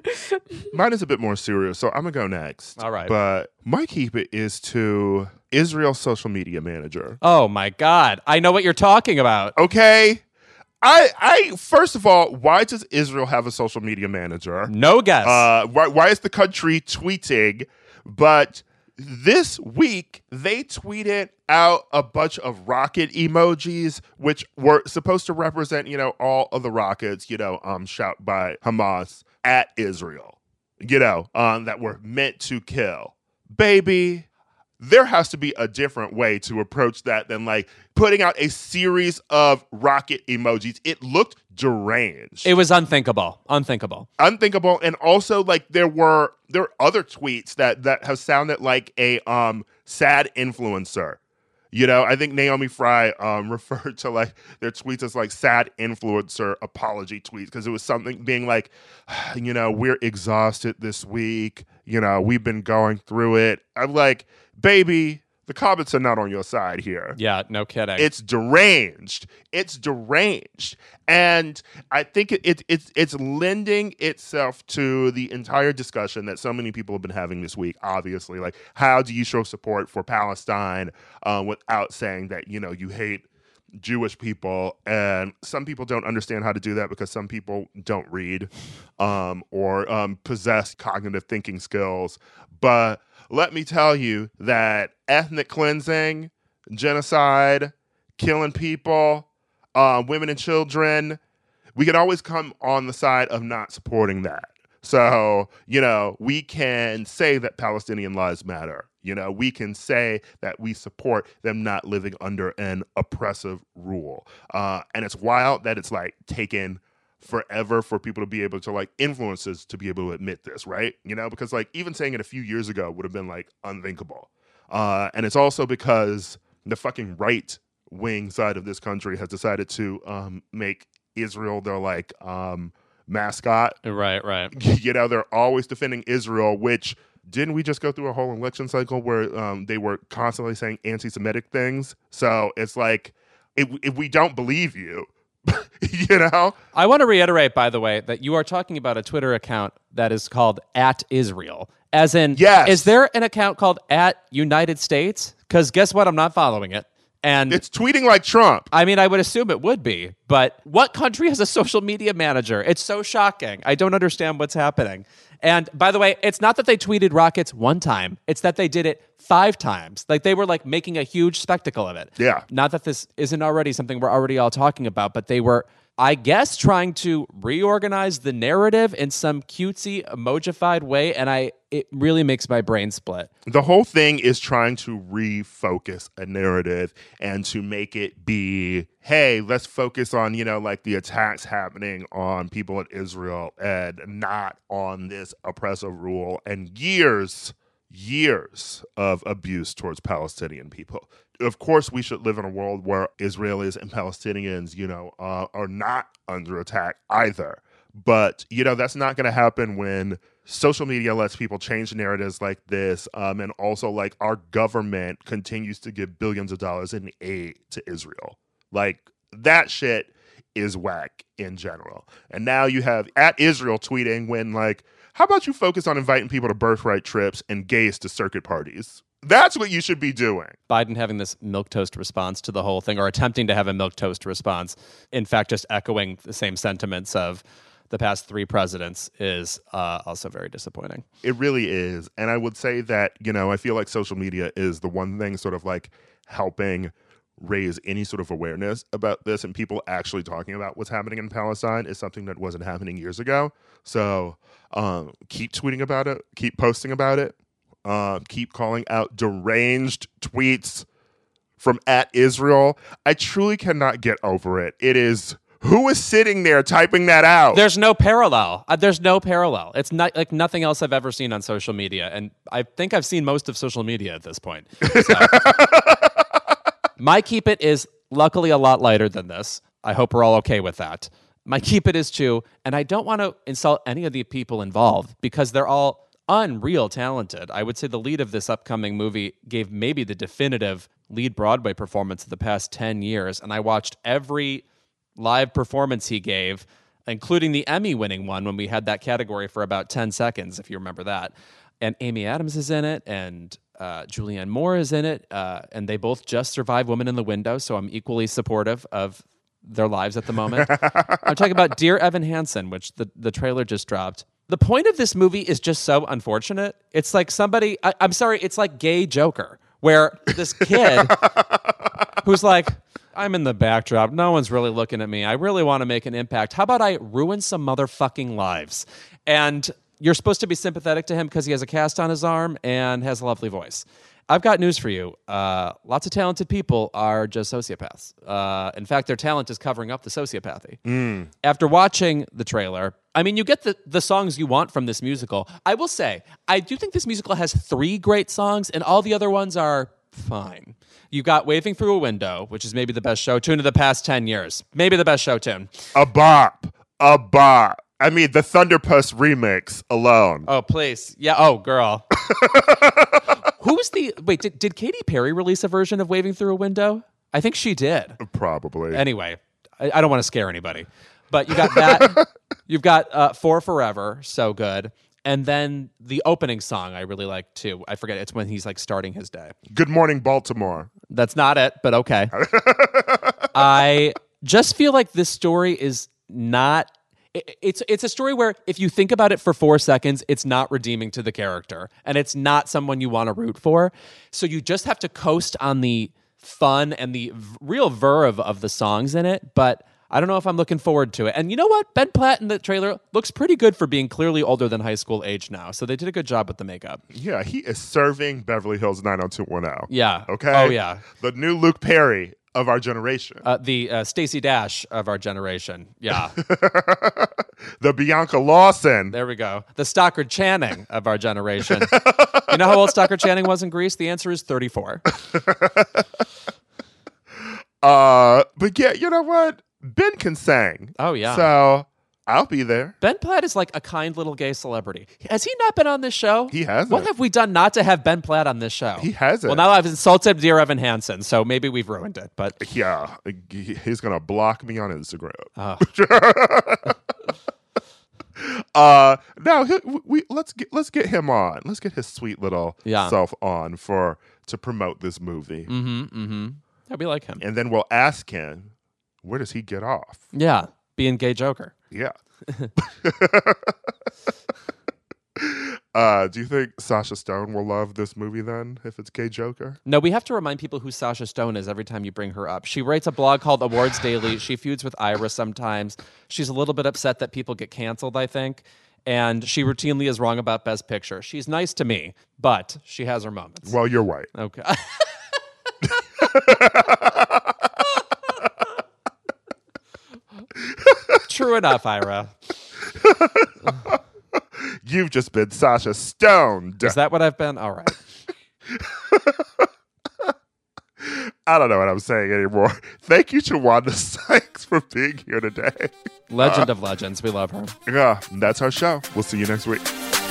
Mine is a bit more serious, so I'm going to go next. All right. But my keep it is to Israel's social media manager. Oh, my God. I know what you're talking about. Okay? I, I first of all, why does Israel have a social media manager? No guess. Uh, why, why is the country tweeting? But this week, they tweeted out a bunch of rocket emojis, which were supposed to represent, you know, all of the rockets, you know, um, shot by Hamas at Israel, you know, um, that were meant to kill. Baby, there has to be a different way to approach that than like putting out a series of rocket emojis. It looked deranged. It was unthinkable. Unthinkable. Unthinkable. And also like there were there were other tweets that that have sounded like a um sad influencer. You know, I think Naomi Fry um, referred to like their tweets as like sad influencer apology tweets because it was something being like, you know, we're exhausted this week. You know, we've been going through it. I'm like, baby, the comments are not on your side here. Yeah, no kidding. It's deranged. It's deranged. And I think it, it, it's it's lending itself to the entire discussion that so many people have been having this week, obviously. Like, how do you show support for Palestine uh, without saying that, you know, you hate Jewish people? And some people don't understand how to do that because some people don't read um, or um, possess cognitive thinking skills. But let me tell you that ethnic cleansing, genocide, killing people, uh, women and children, we can always come on the side of not supporting that. So, you know, we can say that Palestinian lives matter. You know, we can say that we support them not living under an oppressive rule. Uh, and it's wild that it's like taken forever for people to be able to like influencers to be able to admit this, right? You know, because like even saying it a few years ago would have been like unthinkable. Uh, and it's also because the fucking right wing side of this country has decided to um, make Israel their like um, mascot. Right, right. You know, they're always defending Israel, which didn't we just go through a whole election cycle where um, they were constantly saying anti-Semitic things? So it's like, if, if we don't believe you, you know? I want to reiterate, by the way, that you are talking about a Twitter account that is called at Israel. As in, yes. Is there an account called at United States? Because guess what? I'm not following it. And it's tweeting like Trump. I mean, I would assume it would be. But what country has a social media manager? It's so shocking. I don't understand what's happening. And by the way, it's not that they tweeted rockets one time. It's that they did it five times. Like they were like making a huge spectacle of it. Yeah. Not that this isn't already something we're already all talking about, but they were I guess, trying to reorganize the narrative in some cutesy, emojified way, and I it really makes my brain split. The whole thing is trying to refocus a narrative and to make it be, hey, let's focus on, you know, like the attacks happening on people in Israel and not on this oppressive rule and years, years of abuse towards Palestinian people. Of course, we should live in a world where Israelis and Palestinians, you know, uh, are not under attack either. But, you know, that's not going to happen when social media lets people change narratives like this. Um, and also, like, our government continues to give billions of dollars in aid to Israel. Like, that shit is whack in general. And now you have at Israel tweeting when, like, how about you focus on inviting people to birthright trips and gays to circuit parties? That's what you should be doing. Biden having this milquetoast response to the whole thing, or attempting to have a milquetoast response, in fact, just echoing the same sentiments of the past three presidents, is uh, also very disappointing. It really is. And I would say that, you know, I feel like social media is the one thing sort of like helping raise any sort of awareness about this, and people actually talking about what's happening in Palestine is something that wasn't happening years ago. So um, keep tweeting about it, keep posting about it, uh, keep calling out deranged tweets from at Israel. I truly cannot get over it. It is, who is sitting there typing that out? There's no parallel. Uh, there's no parallel. It's not like nothing else I've ever seen on social media, and I think I've seen most of social media at this point. So. My keep it is luckily a lot lighter than this. I hope we're all okay with that. My keep it is too, and I don't want to insult any of the people involved because they're all unreal talented. I would say the lead of this upcoming movie gave maybe the definitive lead Broadway performance of the past ten years, and I watched every live performance he gave, including the Emmy-winning one when we had that category for about ten seconds, if you remember that. And Amy Adams is in it, and uh, Julianne Moore is in it, uh, and they both just survived Woman in the Window, so I'm equally supportive of their lives at the moment. I'm talking about Dear Evan Hansen, which the, the trailer just dropped. The point of this movie is just so unfortunate. It's like somebody, I, I'm sorry, it's like Gay Joker, where this kid who's like, I'm in the backdrop. No one's really looking at me. I really want to make an impact. How about I ruin some motherfucking lives? And you're supposed to be sympathetic to him because he has a cast on his arm and has a lovely voice. I've got news for you. Uh, lots of talented people are just sociopaths. Uh, in fact, their talent is covering up the sociopathy. Mm. After watching the trailer, I mean, you get the, the songs you want from this musical. I will say, I do think this musical has three great songs, and all the other ones are fine. You got Waving Through a Window, which is maybe the best show tune of the past ten years. Maybe the best show tune. A bop. A bop. I mean, the Thunderpuss remix alone. Oh, please. Yeah. Oh, girl. Who's the... Wait, did, did Katy Perry release a version of Waving Through a Window? I think she did. Probably. Anyway, I, I don't want to scare anybody. But you got that. You've got uh, For Forever, so good. And then the opening song I really like too. I forget. It's when he's like starting his day. Good Morning, Baltimore. That's not it, but okay. I just feel like this story is not... It, it's it's a story where if you think about it for four seconds, it's not redeeming to the character. And it's not someone you want to root for. So you just have to coast on the fun and the v- real verve of the songs in it. But I don't know if I'm looking forward to it. And you know what? Ben Platt in the trailer looks pretty good for being clearly older than high school age now. So they did a good job with the makeup. Yeah, he is serving Beverly Hills nine oh two one oh. Yeah. Okay? Oh, yeah. The new Luke Perry of our generation. Uh, the uh, Stacey Dash of our generation. Yeah. The Bianca Lawson. There we go. The Stockard Channing of our generation. You know how old Stockard Channing was in Grease? The answer is thirty-four. uh, but yeah, you know what? Ben can sing. Oh, yeah. So I'll be there. Ben Platt is like a kind little gay celebrity. Has he not been on this show? He hasn't. What have we done not to have Ben Platt on this show? He hasn't. Well, now I've insulted Dear Evan Hansen, so maybe we've ruined it. But yeah, he's gonna block me on Instagram. Oh. uh, now he, we let's get let's get him on. Let's get his sweet little yeah. self on for to promote this movie. Mm-hmm. Mm-hmm. Yeah, we like him. And then we'll ask him, where does he get off? Yeah, being Gay Joker. Yeah. Uh, do you think Sasha Stone will love this movie then, if it's Gay Joker? No, we have to remind people who Sasha Stone is every time you bring her up. She writes a blog called Awards Daily. She feuds with Ira sometimes. She's a little bit upset that people get canceled, I think. And she routinely is wrong about Best Picture. She's nice to me, but she has her moments. Well, you're white. Okay. True enough, Ira. You've just been Sasha Stoned. Is that what I've been? All right. I don't know what I'm saying anymore. Thank you to Wanda Sykes for being here today. Legend uh, of legends. We love her. Yeah, that's our show. We'll see you next week.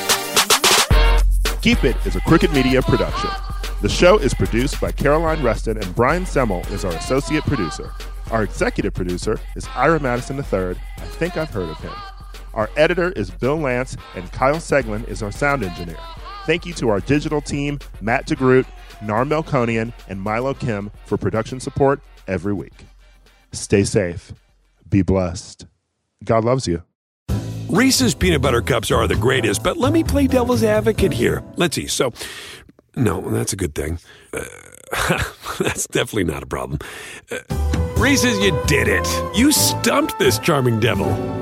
Keep It is a Crooked Media production. The show is produced by Caroline Reston, and Brian Semmel is our associate producer. Our executive producer is Ira Madison the third. I think I've heard of him. Our editor is Bill Lance, and Kyle Seglin is our sound engineer. Thank you to our digital team, Matt DeGroot, Nar Melkonian, and Milo Kim for production support every week. Stay safe. Be blessed. God loves you. Reese's peanut butter cups are the greatest, but let me play devil's advocate here. Let's see. So, no, that's a good thing. Uh, that's definitely not a problem. Uh, Reese's, you did it. You stumped this charming devil.